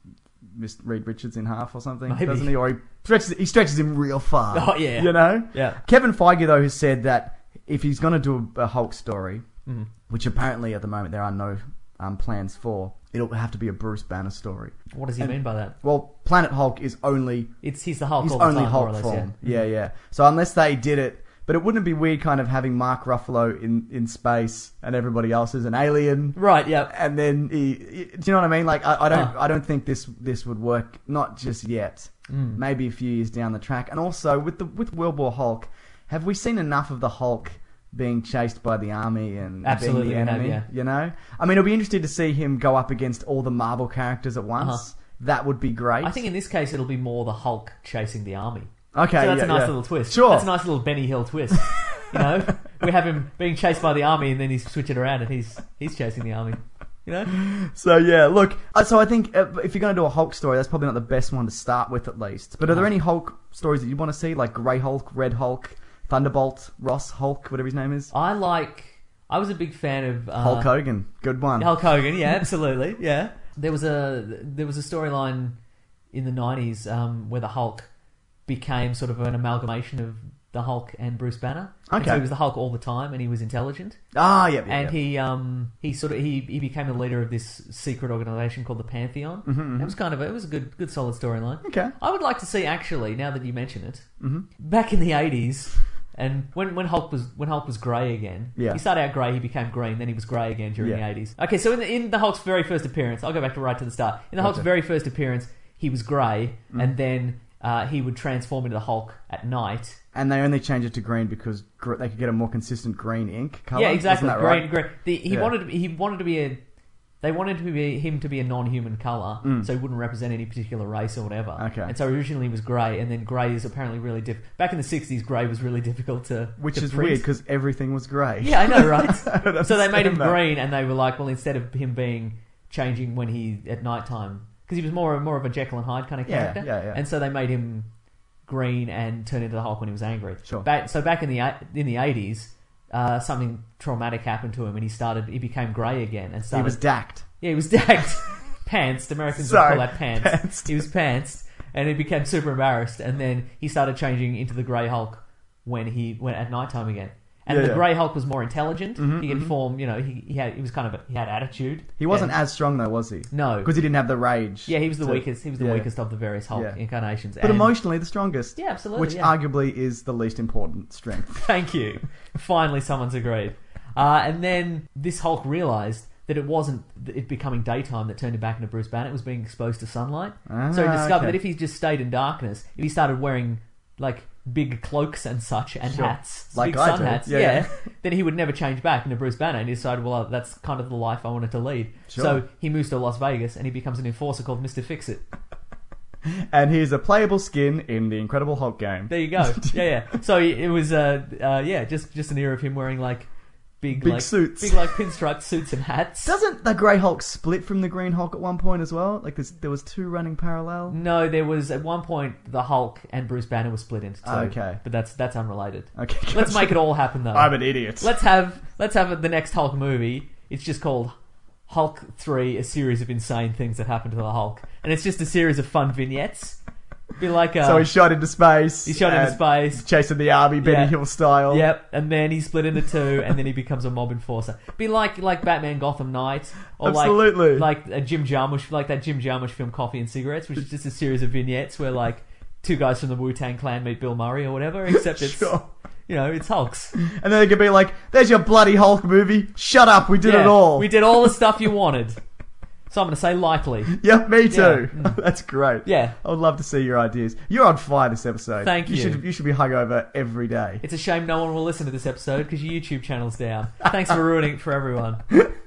Mister Reed Richards in half or something, Maybe. doesn't he? Or he stretches he stretches him real far. Oh, yeah. You know? Yeah. Kevin Feige, though, has said that if he's going to do a, a Hulk story, Mhm. which apparently at the moment there are no um, plans for, it'll have to be a Bruce Banner story. What does he And- mean by that? Well, Planet Hulk is only... It's He's the Hulk He's all the only time, Hulk more or less, form. yeah. Yeah, yeah. So unless they did it... But it wouldn't be weird kind of having Mark Ruffalo in, in space and everybody else is an alien. Right, yeah. And then he... he- do you know what I mean? Like, I, I don't Huh. I don't think this this would work, not just yet. Mm. Maybe a few years down the track. And also, with the with World War Hulk, have we seen enough of the Hulk being chased by the army and Absolutely being we the have, enemy? yeah. You know? I mean, it'll be interesting to see him go up against all the Marvel characters at once. Uh-huh. That would be great. I think in this case it'll be more the Hulk chasing the army. Okay, so that's yeah, a nice yeah. little twist. Sure. That's a nice little Benny Hill twist. You know, we have him being chased by the army, and then he's switch it around, and he's he's chasing the army. You know. So yeah, look. uh, So I think uh, if you're going to do a Hulk story, that's probably not the best one to start with, at least. But are there any Hulk stories that you want to see, like Grey Hulk, Red Hulk, Thunderbolt, Ross Hulk, whatever his name is? I like. I was a big fan of uh, Hulk Hogan, good one. Hulk Hogan, yeah, absolutely, yeah. There was a there was a storyline in the nineties um, where the Hulk became sort of an amalgamation of the Hulk and Bruce Banner. And Okay. so he was the Hulk all the time, and he was intelligent. Ah, yeah, yeah, and yeah. he um he sort of he, he became the leader of this secret organization called the Pantheon. Mhm, mhm. It was kind of a, it was a good good solid storyline. Okay. I would like to see, actually, now that you mention it, Mhm. back in the eighties. And when, when Hulk was when Hulk was grey again, Yeah. he started out grey, he became green, then he was grey again during Yeah. the eighties. Okay, so in the, in the Hulk's very first appearance, I'll go back to right to the start. In the Hulk's Okay. very first appearance, he was grey, Mm. and then uh, he would transform into the Hulk at night. And they only changed it to green because gr- they could get a more consistent green ink color. Yeah, exactly. Wasn't that Green, right? green. The, he Yeah. wanted to be, he wanted to be a. They wanted to be him to be a non-human color, Mm. so he wouldn't represent any particular race or whatever. Okay. And so originally he was grey, and then grey is apparently really diff. Back in the sixties, grey was really difficult to Which to is print. weird because everything was grey. Yeah, I know, right? I don't So they made him understand that. green, and they were like, well, instead of him being changing when he at night time, because he was more more of a Jekyll and Hyde kind of Yeah, character. yeah, yeah. And so they made him green and turn into the Hulk when he was angry. Sure. Back, so back in the eight- in the eighties, uh, something traumatic happened to him, and he started. He became grey again, and started. He was dacked. Yeah, he was dacked. Pantsed. Americans Sorry, would call that pants. pantsed. He was pantsed, and he became super embarrassed. And then he started changing into the Grey Hulk when he went at night time again. And Yeah, the yeah. Grey Hulk was more intelligent. Mhm, he could mhm. form, you know, he, he had he was kind of a, he had attitude. He wasn't And- as strong though, was he? No, because he didn't have the rage. Yeah, he was the to- weakest. He was the yeah. weakest of the various Hulk Yeah. incarnations. But And- emotionally the strongest. Yeah, absolutely, Which yeah. arguably is the least important strength. Thank you. Finally, someone's agreed. Uh, and then this Hulk realised that it wasn't it becoming daytime that turned him back into Bruce Banner. It was being exposed to sunlight. Ah, so he discovered okay. that if he just stayed in darkness, if he started wearing like big cloaks and such and Sure. hats, Like big I sun do. hats, Yeah, yeah, yeah. then he would never change back into Bruce Banner. And he decided, well, that's kind of the life I wanted to lead. Sure. So he moves to Las Vegas and he becomes an enforcer called Mister Fix-It. And here's a playable skin in the Incredible Hulk game. There you go. Yeah, yeah. So it was, uh, uh, yeah, just just an era of him wearing like big, Big like, suits. big like pinstripe suits and hats. Doesn't the Grey Hulk split from the Green Hulk at one point as well? Like there's, there was two running parallel. No, there was at one point the Hulk and Bruce Banner were split into two. Okay. but that's that's unrelated. Okay, let's gotcha. make it all happen though. I'm an idiot. Let's have let's have the next Hulk movie. It's just called Hulk three: A Series of Insane Things That Happened to the Hulk, and it's just a series of fun vignettes. Be like a, So he shot into space. He shot into and space. Chasing the army, Benny Yeah. Hill style. Yep, and then he split into two, and then he becomes a mob enforcer. Be like like Batman Gotham Knight, or Absolutely. like like a Jim Jarmusch, like that Jim Jarmusch film Coffee and Cigarettes, which is just a series of vignettes where like two guys from the Wu-Tang Clan meet Bill Murray or whatever. Except it's Sure. you know it's Hulks. And then they could be like, "There's your bloody Hulk movie. Shut up, we did Yeah, it all. We did all the stuff you wanted. So I'm going to say likely. Yep, me too. Yeah. Mm. That's great. Yeah. I would love to see your ideas. You're on fire this episode. Thank you. Should, you should be hungover every day. It's a shame no one will listen to this episode because your YouTube channel's down. Thanks for ruining it for everyone.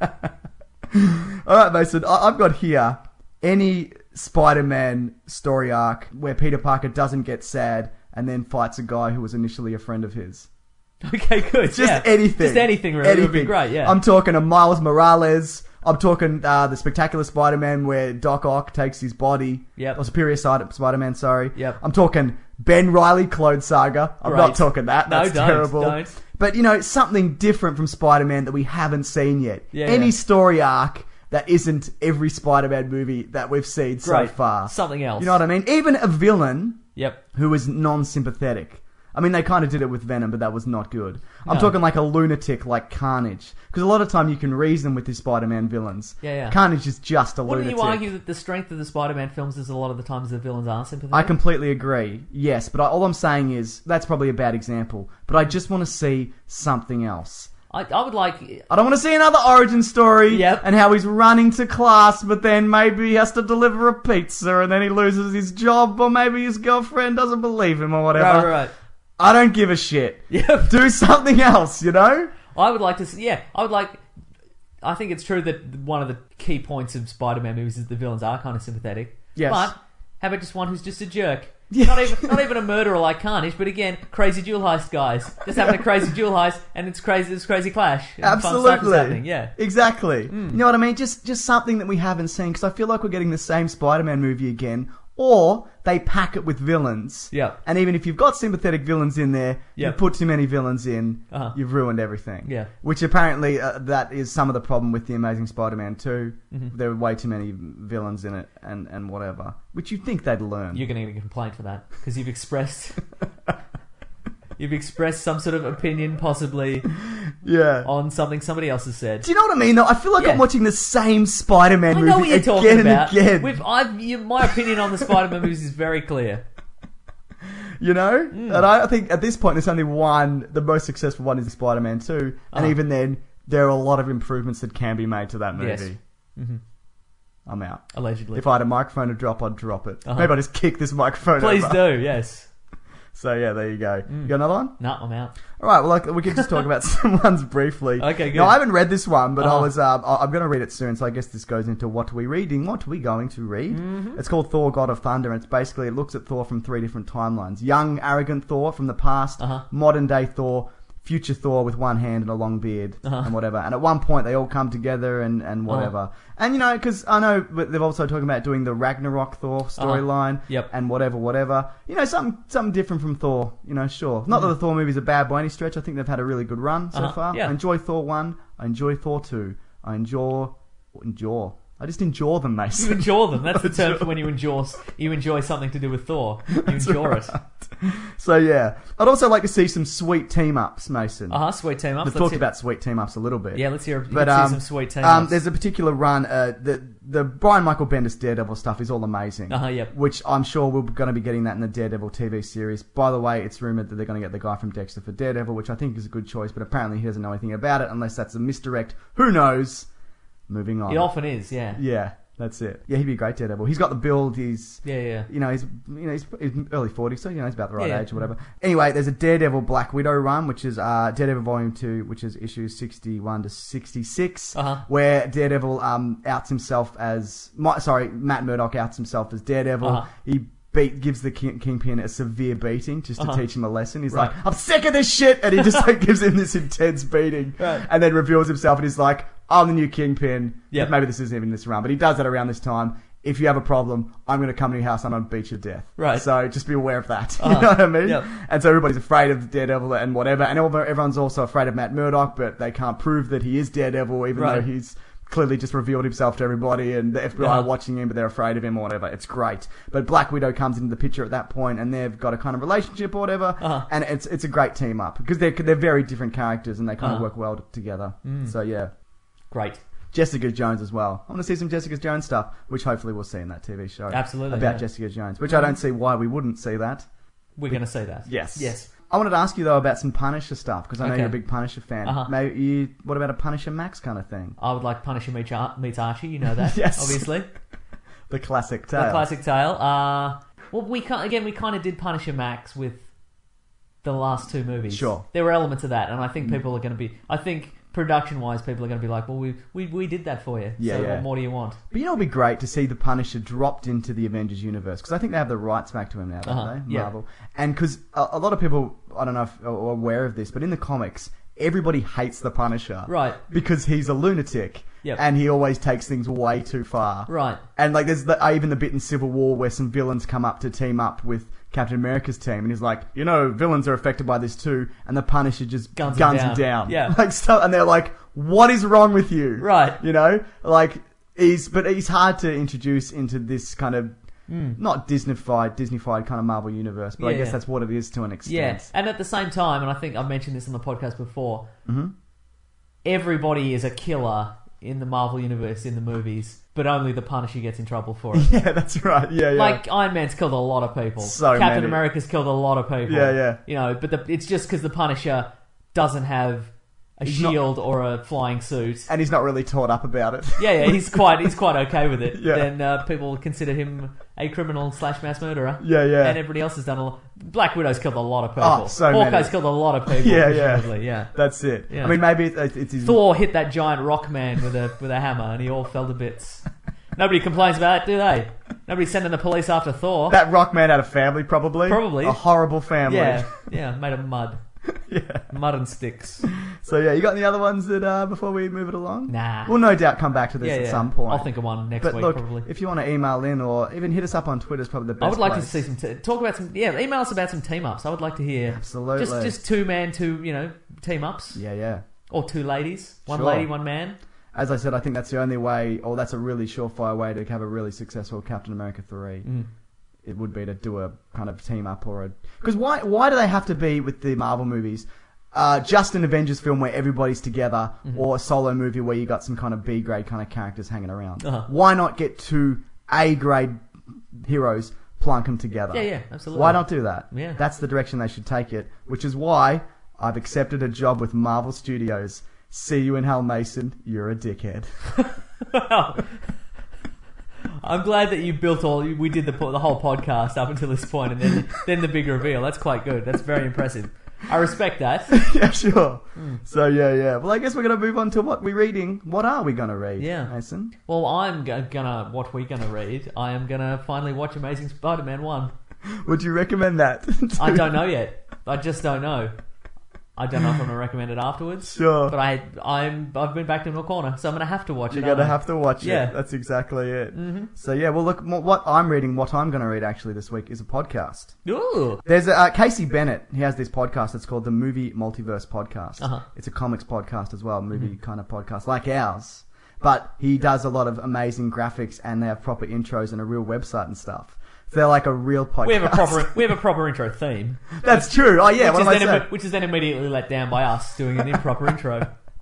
All right, Mason. I- I've got here any Spider-Man story arc where Peter Parker doesn't get sad and then fights a guy who was initially a friend of his. Okay, good. Just yeah. anything. Just anything, really. It would be great, yeah. I'm talking a Miles Morales. I'm talking uh, the Spectacular Spider-Man where Doc Ock takes his body. Yep. Or Superior Side- Spider-Man, sorry. Yep. I'm talking Ben Reilly Clone Saga. I'm Great. not talking that. No, That's don't, terrible. don't. But, you know, something different from Spider-Man that we haven't seen yet. Yeah, Any yeah. story arc that isn't every Spider-Man movie that we've seen so Great. far. Something else. You know what I mean? Even a villain Yep. who is non-sympathetic. I mean, they kind of did it with Venom, but that was not good. I'm No. talking like a lunatic like Carnage. Because a lot of time you can reason with these Spider-Man villains. Yeah, yeah. Carnage is just a Wouldn't lunatic. you argue that the strength of the Spider-Man films is a lot of the times the villains are sympathetic? I completely agree. Yes, but I, all I'm saying is that's probably a bad example. But I just want to see something else. I, I would like... I don't want to see another origin story Yep. and how he's running to class, but then maybe he has to deliver a pizza and then he loses his job, or maybe his girlfriend doesn't believe him or whatever. Right, right, right. I don't give a shit. Yep. Do something else, you know? I would like to see... Yeah, I would like... I think it's true that one of the key points of Spider-Man movies is the villains are kind of sympathetic. Yes. But how about just one who's just a jerk? Yeah. Not even not even a murderer like Carnage, but again, crazy duel heist guys. Just having a crazy duel heist and it's crazy it's crazy clash. And fun stuff is Absolutely. happening, yeah. Exactly. Mm. You know what I mean? Just just something that we haven't seen, because I feel like we're getting the same Spider-Man movie again, or they pack it with villains. Yeah. And even if you've got sympathetic villains in there, Yeah. you put too many villains in, Uh-huh. you've ruined everything. Yeah. Which apparently uh, that is some of the problem with The Amazing Spider-Man two. Mhm. There were way too many villains in it and, and whatever. Which you'd think they'd learn. You're going to get a complaint for that because you've expressed you've expressed some sort of opinion, possibly, yeah, on something somebody else has said. Do you know what I mean, though? I feel like Yeah. I'm watching the same Spider-Man I movie know what you're again talking and about. again. We've, I've, you, my opinion on the Spider-Man movies is very clear. You know? Mm. And I think at this point there's only one, the most successful one is Spider-Man two. And Uh-huh. even then, there are a lot of improvements that can be made to that movie. Yes. Mhm. I'm out. Allegedly. If I had a microphone to drop, I'd drop it. Uh-huh. Maybe I'd just kick this microphone Please over. do, yes. So yeah, there you go. You got another one? No, I'm out. All right, well, like, we could just talk about some ones briefly. Okay, good. Now, I haven't read this one, but I Uh-huh. was, uh, I- I'm going to read it soon, so I guess this goes into what are we reading? What are we going to read? Mhm. It's called Thor, God of Thunder, and it's basically, it looks at Thor from three different timelines. Young, arrogant Thor from the past, Uh-huh. modern day Thor, future Thor with one hand and a long beard, Uh-huh. and whatever. And at one point, they all come together and, and whatever. Uh-huh. And, you know, because I know but they've also talking about doing the Ragnarok Thor storyline, Yep. and whatever, whatever. You know, something something different from Thor, you know, sure. Not that the Thor movies are bad by any stretch. I think they've had a really good run so Uh-huh. far. Yeah. I enjoy Thor one. I enjoy Thor two. I enjoy... Enjoy. I just enjoy them, mate. You enjoy them. That's the term for when you enjoy you enjoy something to do with Thor. You enjoy it. So, yeah. I'd also like to see some sweet team-ups, Mason. Uh huh. Sweet team ups. We've Let's talked hear- about sweet team-ups a little bit. Yeah, let's hear. But, let's um, see some sweet team um, ups. there's a particular run, uh, the the Brian Michael Bendis Daredevil stuff is all amazing. Uh-huh, yep. Which I'm sure we're going to be getting that in the Daredevil T V series. By the way, it's rumored that they're going to get the guy from Dexter for Daredevil, which I think is a good choice, but apparently he doesn't know anything about it unless that's a misdirect. Who knows? Moving on. It often is. Yeah. Yeah, that's it. Yeah, he'd be a great Daredevil. He's got the build. He's Yeah, yeah. you know he's you know he's, he's early forties, so you know he's about the right Yeah. age or whatever. Anyway, there's a Daredevil Black Widow run, which is uh, Daredevil Volume Two, which is issues sixty-one to sixty-six, Uh-huh. where Daredevil um outs himself as my, sorry Matt Murdock outs himself as Daredevil. Uh-huh. He beat gives the King, Kingpin a severe beating just to Uh-huh. teach him a lesson. He's Right. like, I'm sick of this shit, and he just like gives him this intense beating, Right. and then reveals himself and he's like, I'm the new Kingpin. Yep. Maybe this isn't even this round, but he does that around this time. If you have a problem, I'm going to come to your house and I'm going to beat you to death. Right. So just be aware of that. Uh-huh. You know what I mean? Yep. And so everybody's afraid of Daredevil and whatever. And everyone's also afraid of Matt Murdock, but they can't prove that he is Daredevil, even Right. though he's clearly just revealed himself to everybody and the F B I Uh-huh. are watching him, but they're afraid of him or whatever. It's great. But Black Widow comes into the picture at that point and they've got a kind of relationship or whatever. Uh-huh. And it's it's a great team up because they're, they're very different characters and they kind Uh-huh. of work well together. Mm. So yeah. Great. Jessica Jones as well. I want to see some Jessica Jones stuff, which hopefully we'll see in that T V show. Absolutely, About yeah. Jessica Jones, which I don't see why we wouldn't see that. We're going to say that. Yes. Yes. I wanted to ask you, though, about some Punisher stuff, because I know Okay. you're a big Punisher fan. Uh-huh. Maybe you, what about a Punisher Max kind of thing? I would like Punisher meets Ar- meets Archie. You know that, Yes. obviously. The classic tale. The classic tale. Uh, well, we can again we kind of did Punisher Max with the last two movies. Sure. There were elements of that, and I think people are going to be. I think production-wise, people are going to be like, "Well, we we, we did that for you. Yeah, so yeah. what more do you want?" But you know, it'd be great to see the Punisher dropped into the Avengers universe, because I think they have the rights back to him now, don't Uh-huh, they? yeah. Marvel. And because a, a lot of people, I don't know if are aware of this, but in the comics, everybody hates the Punisher. Right. Because he's a lunatic. Yep. And he always takes things way too far. Right. And like, there's the, even the bit in Civil War where some villains come up to team up with Captain America's team, and he's like, you know, villains are affected by this too, and the Punisher just Guns guns, him him down. down. Yeah. Like stuff, and they're like, what is wrong with you? Right. You know, like He's but he's hard to introduce into this kind of Mm. not Disneyfied, Disneyfied kind of Marvel universe, but Yeah, I guess yeah. that's what it is to an extent. Yeah, and at the same time, and I think I've mentioned this on the podcast before, Mhm. everybody is a killer in the Marvel universe in the movies, but only the Punisher gets in trouble for it. Yeah, that's right. Yeah, yeah. Like, Iron Man's killed a lot of people. So Captain many. America's killed a lot of people. Yeah, yeah. You know, but the, it's just because the Punisher doesn't have a He's not- shield or a flying suit. and he's not really taught up about it. Yeah, yeah, he's quite he's quite okay with it. Yeah. Then uh, people consider him a criminal slash mass murderer. Yeah, yeah. And everybody else has done a lot. Black Widow's killed a lot of people. Oh, so Hawkeye's many. killed a lot of people. Yeah, yeah. presumably, yeah. That's it. Yeah. I mean, maybe it's, it's his... Thor hit that giant rock man with a with a hammer, and he all fell to bits. Nobody complains about it, do they? Nobody's sending the police after Thor. That rock man had a family, probably. Probably. A horrible family. Yeah, yeah, made of mud. Yeah. Mud and sticks. So yeah, you got any other ones that uh, before we move it along? Nah. We'll no doubt come back to this Yeah, at yeah. some point. I'll think of one next but week, look, probably. if you want to email in or even hit us up on Twitter, is probably the best I would like place. to see some t- talk about some yeah. Email us about some team ups. I would like to hear Absolutely. just just two man, two you know team ups. Yeah, yeah. Or two ladies, one Sure. lady, one man. As I said, I think that's the only way, or that's a really surefire way to have a really successful Captain America three. Mm. It would be to do a kind of team up or a... Because why, why do they have to be, with the Marvel movies, uh, just an Avengers film where everybody's together, Mhm. or a solo movie where you got some kind of B-grade kind of characters hanging around? Uh-huh. Why not get two A-grade heroes, plunk them together? Yeah, yeah, absolutely. Why not do that? Yeah. That's the direction they should take it, which is why I've accepted a job with Marvel Studios. See you in hell, Mason. You're a dickhead. Well, I'm glad that you built all. We did the po- the whole podcast up until this point, and then then the big reveal. That's quite good. That's very impressive. I respect that. Yeah, sure. Mm. So yeah, yeah. Well, I guess we're gonna move on to what we're reading. What are we gonna read? Yeah. Mason. Well, I'm go- gonna what we're gonna read. I am gonna finally watch Amazing Spider-Man one. Would you recommend that? I don't know yet. I just don't know. I don't know if I'm gonna recommend it afterwards. Sure. But I, I'm, I've been backed into a corner, so I'm gonna have to watch You're it. aren't gonna I? have to watch Yeah. it. That's exactly it. Mhm. So yeah, well, look, mo- what I'm reading, what I'm gonna read actually this week is a podcast. Ooh. There's a, uh, Casey Bennett. He has this podcast. It's called the Movie Multiverse Podcast. Uh-huh. It's a comics podcast as well, movie Mhm. kind of podcast like ours. But he does a lot of amazing graphics, and they have proper intros and a real website and stuff. So they're like a real podcast. We have a proper, we have a proper intro theme. That's true. Oh yeah, which what is, am I then saying? which is then immediately let down by us doing an improper intro.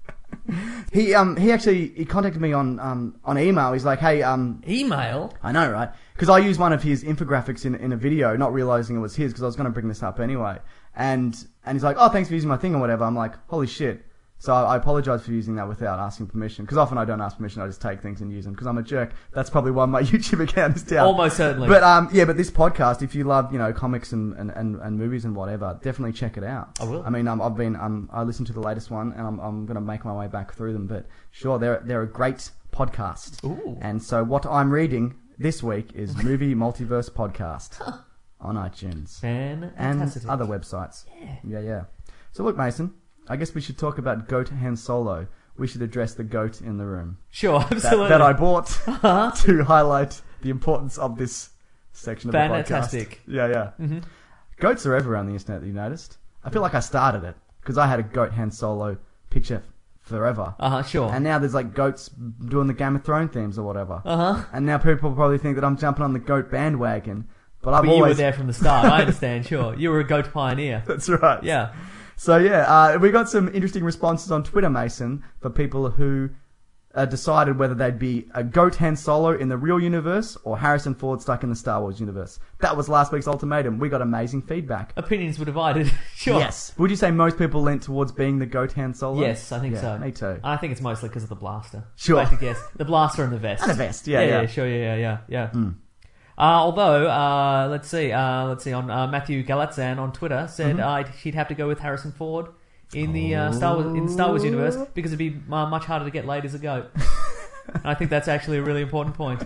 He um he actually he contacted me on um on email. He's like, hey um email. I know, right? Because I used one of his infographics in in a video, not realizing it was his, because I was going to bring this up anyway. And and he's like, oh, thanks for using my thing or whatever. I'm like, holy shit. So I, I apologize for using that without asking permission, because often I don't ask permission. I just take things and use them because I'm a jerk. That's probably why my YouTube account is down. Almost certainly. But um yeah, but this podcast, if you love you know comics and, and, and, and movies and whatever, definitely check it out. I will. I mean, um, I've been um I listened to the latest one, and I'm I'm going to make my way back through them. But sure, they're they're a great podcast. Ooh. And so what I'm reading this week is Movie Multiverse Podcast on iTunes and Fantastic. other websites. Yeah. Yeah, yeah. So look, Mason, I guess we should talk about Goat Han Solo. We should address the goat in the room. Sure, That- absolutely. That, I bought Uh-huh. to highlight the importance of this section of the podcast. Fantastic. Yeah, yeah. Mhm. Goats are everywhere on the internet, you noticed? I feel like I started it, because I had a Goat Han Solo picture forever. Uh-huh, sure. And now there's like goats doing the Game of Thrones themes or whatever. Uh-huh. And now people probably think that I'm jumping on the goat bandwagon. But I've But always... you were there from the start. I understand. Sure, you were a goat pioneer. That's right. Yeah. So yeah, uh, we got some interesting responses on Twitter, Mason, for people who uh, decided whether they'd be a Goat Han Solo in the real universe or Harrison Ford stuck in the Star Wars universe. That was last week's ultimatum. We got amazing feedback. Opinions were divided. Sure. Yes. Would you say most people leant towards being the Goat Han Solo? Yes, I think Yeah, so. Me too. I think it's mostly because of the blaster. Sure. If I had to guess. The blaster and the vest. And the vest, yeah, yeah. yeah. yeah sure, yeah, yeah, yeah. yeah. Mm. Uh, although, uh, let's see, uh, let's see, on uh, Matthew Galatzan on Twitter said Mhm. uh, she'd have to go with Harrison Ford in the uh, Star Wars in the Star Wars universe because it'd be uh, much harder to get laid as a goat. And I think that's actually a really important point.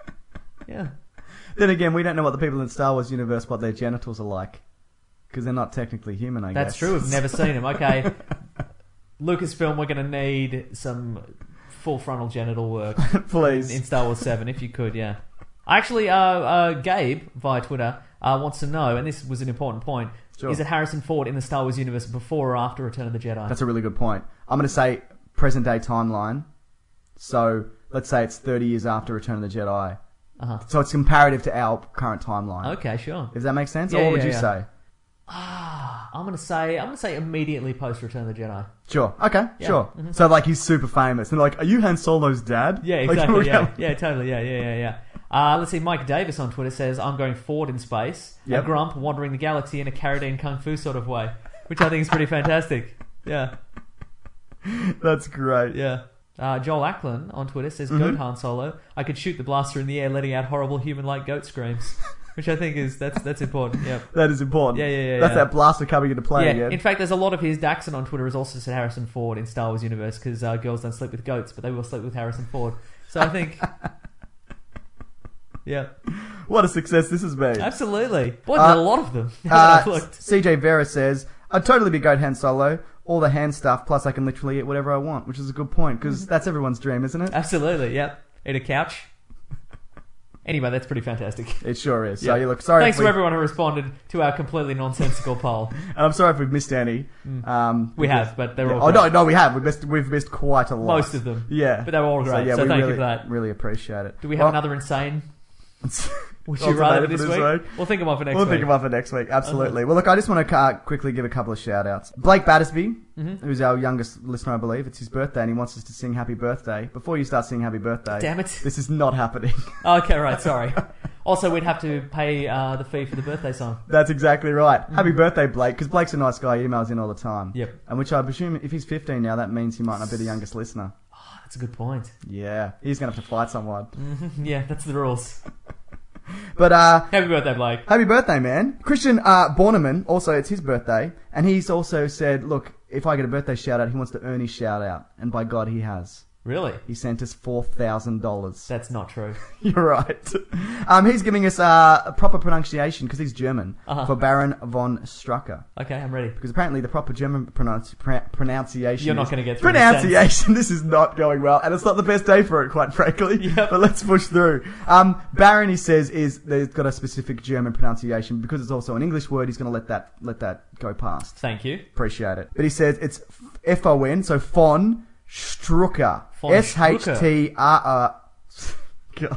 Yeah. Then again, we don't know what the people in the Star Wars universe, what their genitals are like. Because they're not technically human, I That's guess. true. We've never seen him. Okay, Lucasfilm, we're going to need some full frontal genital work, Please. in, in Star Wars Seven, if you could. Yeah. Actually, uh, uh, Gabe via Twitter uh, wants to know, and this was an important point: Sure. is it Harrison Ford in the Star Wars universe before or after Return of the Jedi? That's a really good point. I'm going to say present day timeline. So let's say it's thirty years after Return of the Jedi. Uh-huh. So it's comparative to our current timeline. Okay, sure. Does that make sense? Yeah, or what would yeah, you yeah. say? Ah, I'm gonna say I'm gonna say immediately post Return of the Jedi. Sure. Okay. Yeah. Sure. Mhm. So like he's super famous, and they're like, are you Han Solo's dad? Yeah, Like, exactly. yeah, okay. yeah, totally. Yeah, yeah, yeah, yeah. Uh, let's see. Mike Davis on Twitter says, "I'm going forward in space." Yep. A grump wandering the galaxy in a Carradine kung fu sort of way, which I think is pretty fantastic. Yeah, That's great. yeah. Uh, Joel Ackland on Twitter says, Mhm. "Goat Han Solo. I could shoot the blaster in the air, letting out horrible human-like goat screams," which I think is that's that's important. Yeah. That is important. Yeah, yeah, yeah. That's yeah. that blaster coming into play Yeah, again. in fact, there's a lot of his. Daxon on Twitter has also said Harrison Ford in Star Wars universe because uh, girls don't sleep with goats, but they will sleep with Harrison Ford. So I think, yeah, What a success this has been. absolutely. Boy, Uh, there's a lot of them. Now that Uh, I've looked. C J Vera says, I'd totally be Goat Han Solo. All the hand stuff, plus I can literally eat whatever I want, which is a good point, because that's everyone's dream, isn't it? Absolutely, yep. Eat a couch. Anyway, that's pretty fantastic. It sure is. Yeah. So you look sorry. Thanks if we, to everyone who responded to our completely nonsensical poll. And I'm sorry if we've missed any. Um, We because- have, but they're yeah. all Oh no, great. no, we have. We've missed. We've missed quite a lot. Most of them. Yeah, But they were all great, yeah, so we thank you really, for that. Really appreciate it. Do we have Well, another insane? Would you Ultimatum rather for this this week? week? We'll think of one for next We'll week. think about for next week. Absolutely. Well, look, I just want to uh, quickly give a couple of shout outs. Blake Battersby, Mhm. who's our youngest listener, I believe. It's his birthday, and he wants us to sing Happy Birthday. Before you start singing Happy Birthday, Damn it. this is not happening. Okay, right, sorry. Also, we'd have to pay uh, the fee for the birthday song. That's exactly right. Happy birthday, Blake, because Blake's a nice guy. He emails in all the time. Yep. And which I presume, if he's fifteen now, that means he might not be the youngest listener. That's a good point. Yeah, he's going to have to fight someone. Mhm, yeah, that's the rules. But, uh... Happy birthday, Blake. Happy birthday, man. Christian uh, Borneman, also, it's his birthday, and he's also said, look, if I get a birthday shout-out, he wants to earn his shout-out. And by God, he has. Really? He sent us four thousand dollars. That's not true. You're right. Um, he's giving us uh, a proper pronunciation, because he's German, Uh-huh. for Baron von Strucker. Okay, I'm ready. Because apparently the proper German pronounce, pr- pronunciation You're not is- gonna get through the Pronunciation, this is not going well, and it's not the best day for it, quite frankly. Yep. But let's push through. Um, Baron, he says, is there's got a specific German pronunciation. Because it's also an English word, he's going to let that let that go past. Thank you. Appreciate it. But he says it's F O N, so von Strucker. Von S H T R R... God.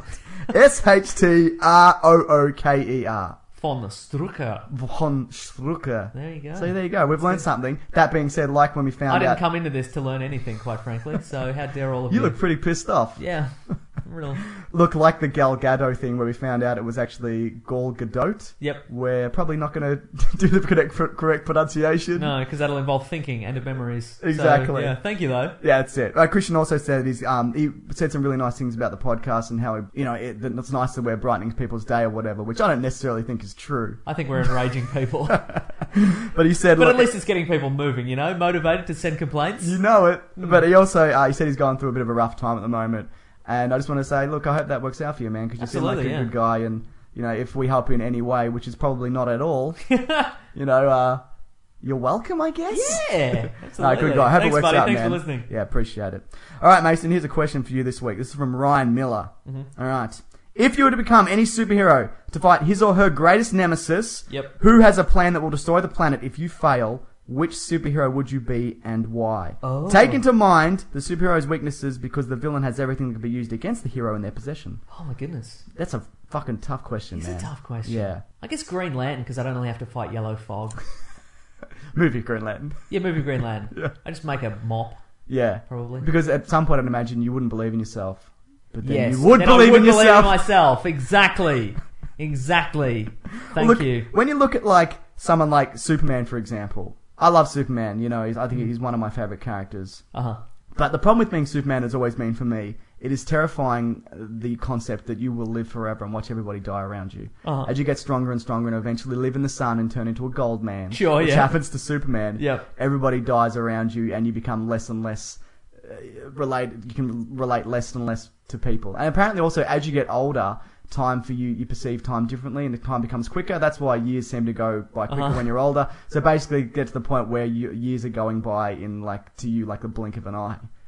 S H T R O O K E R. Von Strucker. Von Strucker. There you go. So there you go. We've learned something. That being said, like when we found I didn't out... come into this to learn anything, quite frankly, so how dare all of You you. look pretty pissed off. Yeah, real. Look like the Gal Gadot thing where we found out it was actually Gal Gadot. Yep. We're probably not going to do the correct, correct pronunciation. No, because that'll involve thinking and memories. So, Exactly. yeah, thank you, though. Yeah, that's it. Uh, Christian also said he's, um, he said some really nice things about the podcast and how, you know, it, that it's nice that we're brightening people's day or whatever, which I don't necessarily think is true. I think we're enraging people. But he said, But look, at least it's getting people moving, you know, motivated to send complaints. you know it. But he also, uh, he said he's going through a bit of a rough time at the moment. And I just want to say, look, I hope that works out for you, man, because you seem like a Absolutely, yeah. good guy. And, you know, if we help you in any way, which is probably not at all, you know, uh, you're welcome, I guess. Yeah, No, absolutely. good guy. Hope Thanks, it works buddy. out, Thanks man. for listening. Yeah, appreciate it. All right, Mason, here's a question for you this week. This is from Ryan Miller. Mm-hmm. All right. If you were to become any superhero to fight his or her greatest nemesis, Yep. who has a plan that will destroy the planet if you fail, which superhero would you be and why? Oh. Take into mind the superhero's weaknesses because the villain has everything that can be used against the hero in their possession. Oh, my goodness. That's a fucking tough question, It's man. a tough question. Yeah. I guess Green Lantern, because I don't only have to fight Yellow Fog. Movie Green Lantern. Yeah, movie Green Lantern. Yeah. I just make a mop. Yeah. Probably. Because at some point I'd imagine you wouldn't believe in yourself. But then Yes. you would then believe I would in believe yourself. in myself. Exactly. Exactly. Thank Well, look, you. When you look at like someone like Superman, for example, I love Superman. You know, he's, I think he's one of my favorite characters. Uh huh. But the problem with being Superman has always been for me, it is terrifying uh, the concept that you will live forever and watch everybody die around you. Uh-huh. As you get stronger and stronger and eventually live in the sun and turn into a gold man, Sure, which yeah. happens to Superman. Yep. Everybody dies around you and you become less and less uh, related. You can relate less and less to people. And apparently also as you get older, time for you, you perceive time differently and the time becomes quicker. That's why years seem to go by quicker Uh-huh. when you're older. So basically get to the point where you, years are going by in like, to you, like the blink of an eye.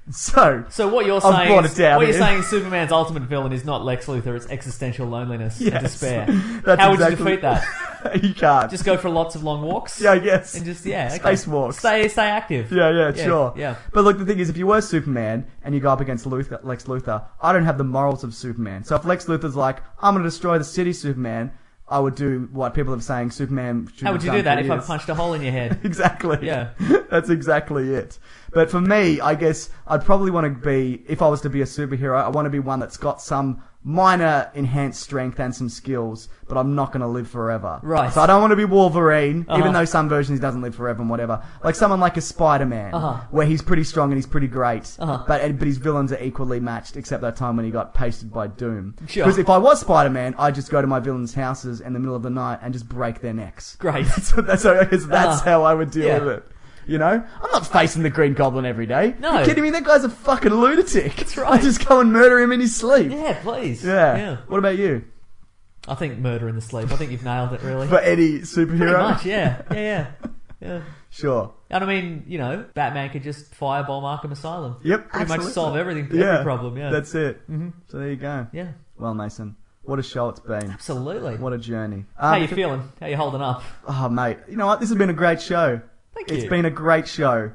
So, So what you're I've saying, brought is, it down what you're here. saying, is Superman's ultimate villain is not Lex Luthor; it's existential loneliness and Yes. despair. That's How would exactly- you defeat that? You can't. Just go for lots of long walks. Yeah, I guess. And just yeah, okay. Space walks. Stay, stay active. Yeah, yeah, sure. Yeah. But look, the thing is, if you were Superman and you go up against Luthor, Lex Luthor, I don't have the morals of Superman. So if Lex Luthor's like, I'm going to destroy the city, Superman, I would do what people are saying Superman should How have would you done do that for if I years. punched a hole in your head? Exactly. Yeah. That's exactly it. But for me, I guess I'd probably want to be, if I was to be a superhero, I want to be one that's got some minor enhanced strength and some skills, but I'm not going to live forever. Right. So I don't want to be Wolverine, Uh-huh. even though some versions he doesn't live forever and whatever. Like someone like a Spider-Man, Uh-huh. where he's pretty strong and he's pretty great, Uh-huh. but and, but his villains are equally matched, except that time when he got pasted by Doom. Sure. Because if I was Spider-Man, I'd just go to my villains' houses in the middle of the night and just break their necks. Great. So that's how, that's Uh-huh. how I would deal Yeah. with it. You know? I'm not facing the Green Goblin every day. No. You kidding me? That guy's a fucking lunatic. That's right. I just go and murder him in his sleep. Yeah, please. Yeah. Yeah. What about you? I think murder in the sleep. I think you've nailed it, really. For any superhero? Pretty much, yeah. Yeah, yeah. Yeah. Sure. And I mean, you know, Batman could just firebomb Arkham Asylum. Yep. Pretty absolutely. much solve everything, every Yeah. problem, yeah. That's it. Mhm. So there you go. Yeah. Well, Mason, what a show it's been. Absolutely. What a journey. How Um, you if- feeling? How you holding up? Oh, mate. You know what? This has been a great show. Thank It's you. been a great show.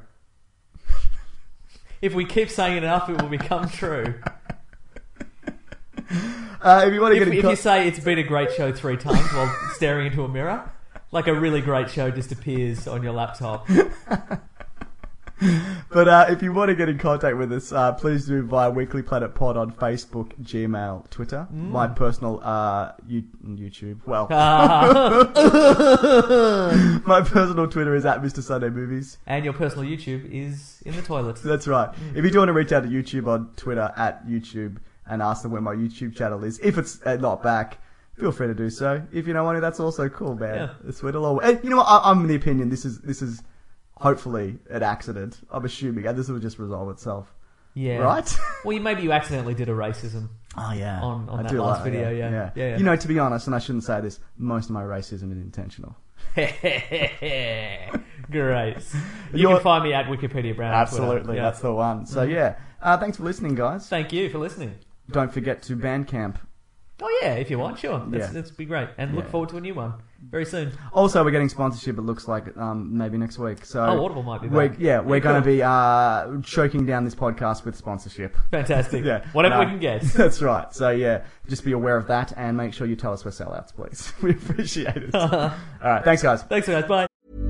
If we keep saying it enough, it will become true. Uh, if you want to If, get in if co- you say it's been a great show three times while staring into a mirror, like a really great show just appears on your laptop. But uh, if you want to get in contact with us, uh, please do via Weekly Planet Pod on Facebook, Gmail, Twitter. Mm. My personal uh, you, YouTube. Well, Ah. my personal Twitter is at Mister Sunday Movies. And your personal YouTube is in the toilet. That's right. If you do want to reach out to YouTube on Twitter at YouTube and ask them where my YouTube channel is, if it's uh, not back, feel free to do so. If you don't want to, that's also cool, man. Yeah. It's it'll always. And you know what? I, I'm in the opinion this is this is hopefully an accident. I'm assuming, and this will just resolve itself. Yeah. Right? Well, you, maybe you accidentally did a racism. Oh yeah, On, on I that do last like- video, yeah. yeah. Yeah, yeah. You know, to be honest, and I shouldn't say this, most of my racism is intentional. Great. You You're- can find me at Wikipedia Brown. on Twitter. Absolutely, Yeah. that's the one. So yeah, uh, thanks for listening, guys. Thank you for listening. Don't forget to Bandcamp. Oh yeah, if you want, sure. That's, Yeah. that's be great. And look Yeah. forward to a new one very soon. Also, we're getting sponsorship. It looks like um, maybe next week. So Oh, Audible might be We're, back. yeah, we're Yeah, going to cool. be uh, choking down this podcast with sponsorship. Fantastic. Yeah, Whatever No, we can get. That's right. So yeah, just be aware of that and make sure you tell us we're sellouts, please. We appreciate it. All right, thanks, guys. Thanks, guys. Bye.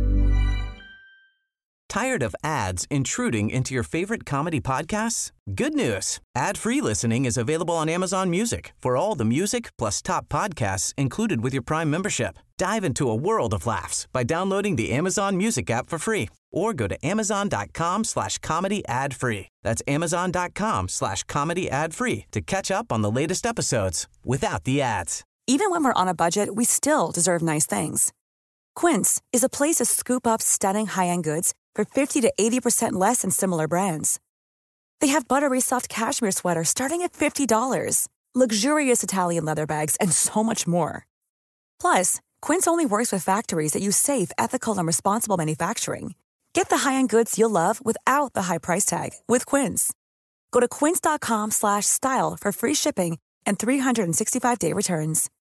Tired of ads intruding into your favorite comedy podcasts? Good news. Ad-free listening is available on Amazon Music for all the music plus top podcasts included with your Prime membership. Dive into a world of laughs by downloading the Amazon Music app for free or go to amazon.com slash comedy ad free. That's amazon.com slash comedy ad free to catch up on the latest episodes without the ads. Even when we're on a budget, we still deserve nice things. Quince is a place to scoop up stunning high-end goods for fifty to eighty percent less than similar brands. They have buttery soft cashmere sweaters starting at fifty dollars, luxurious Italian leather bags, and so much more. Plus, Quince only works with factories that use safe, ethical, and responsible manufacturing. Get the high-end goods you'll love without the high price tag with Quince. Go to quince.com slash style for free shipping and three sixty-five day returns.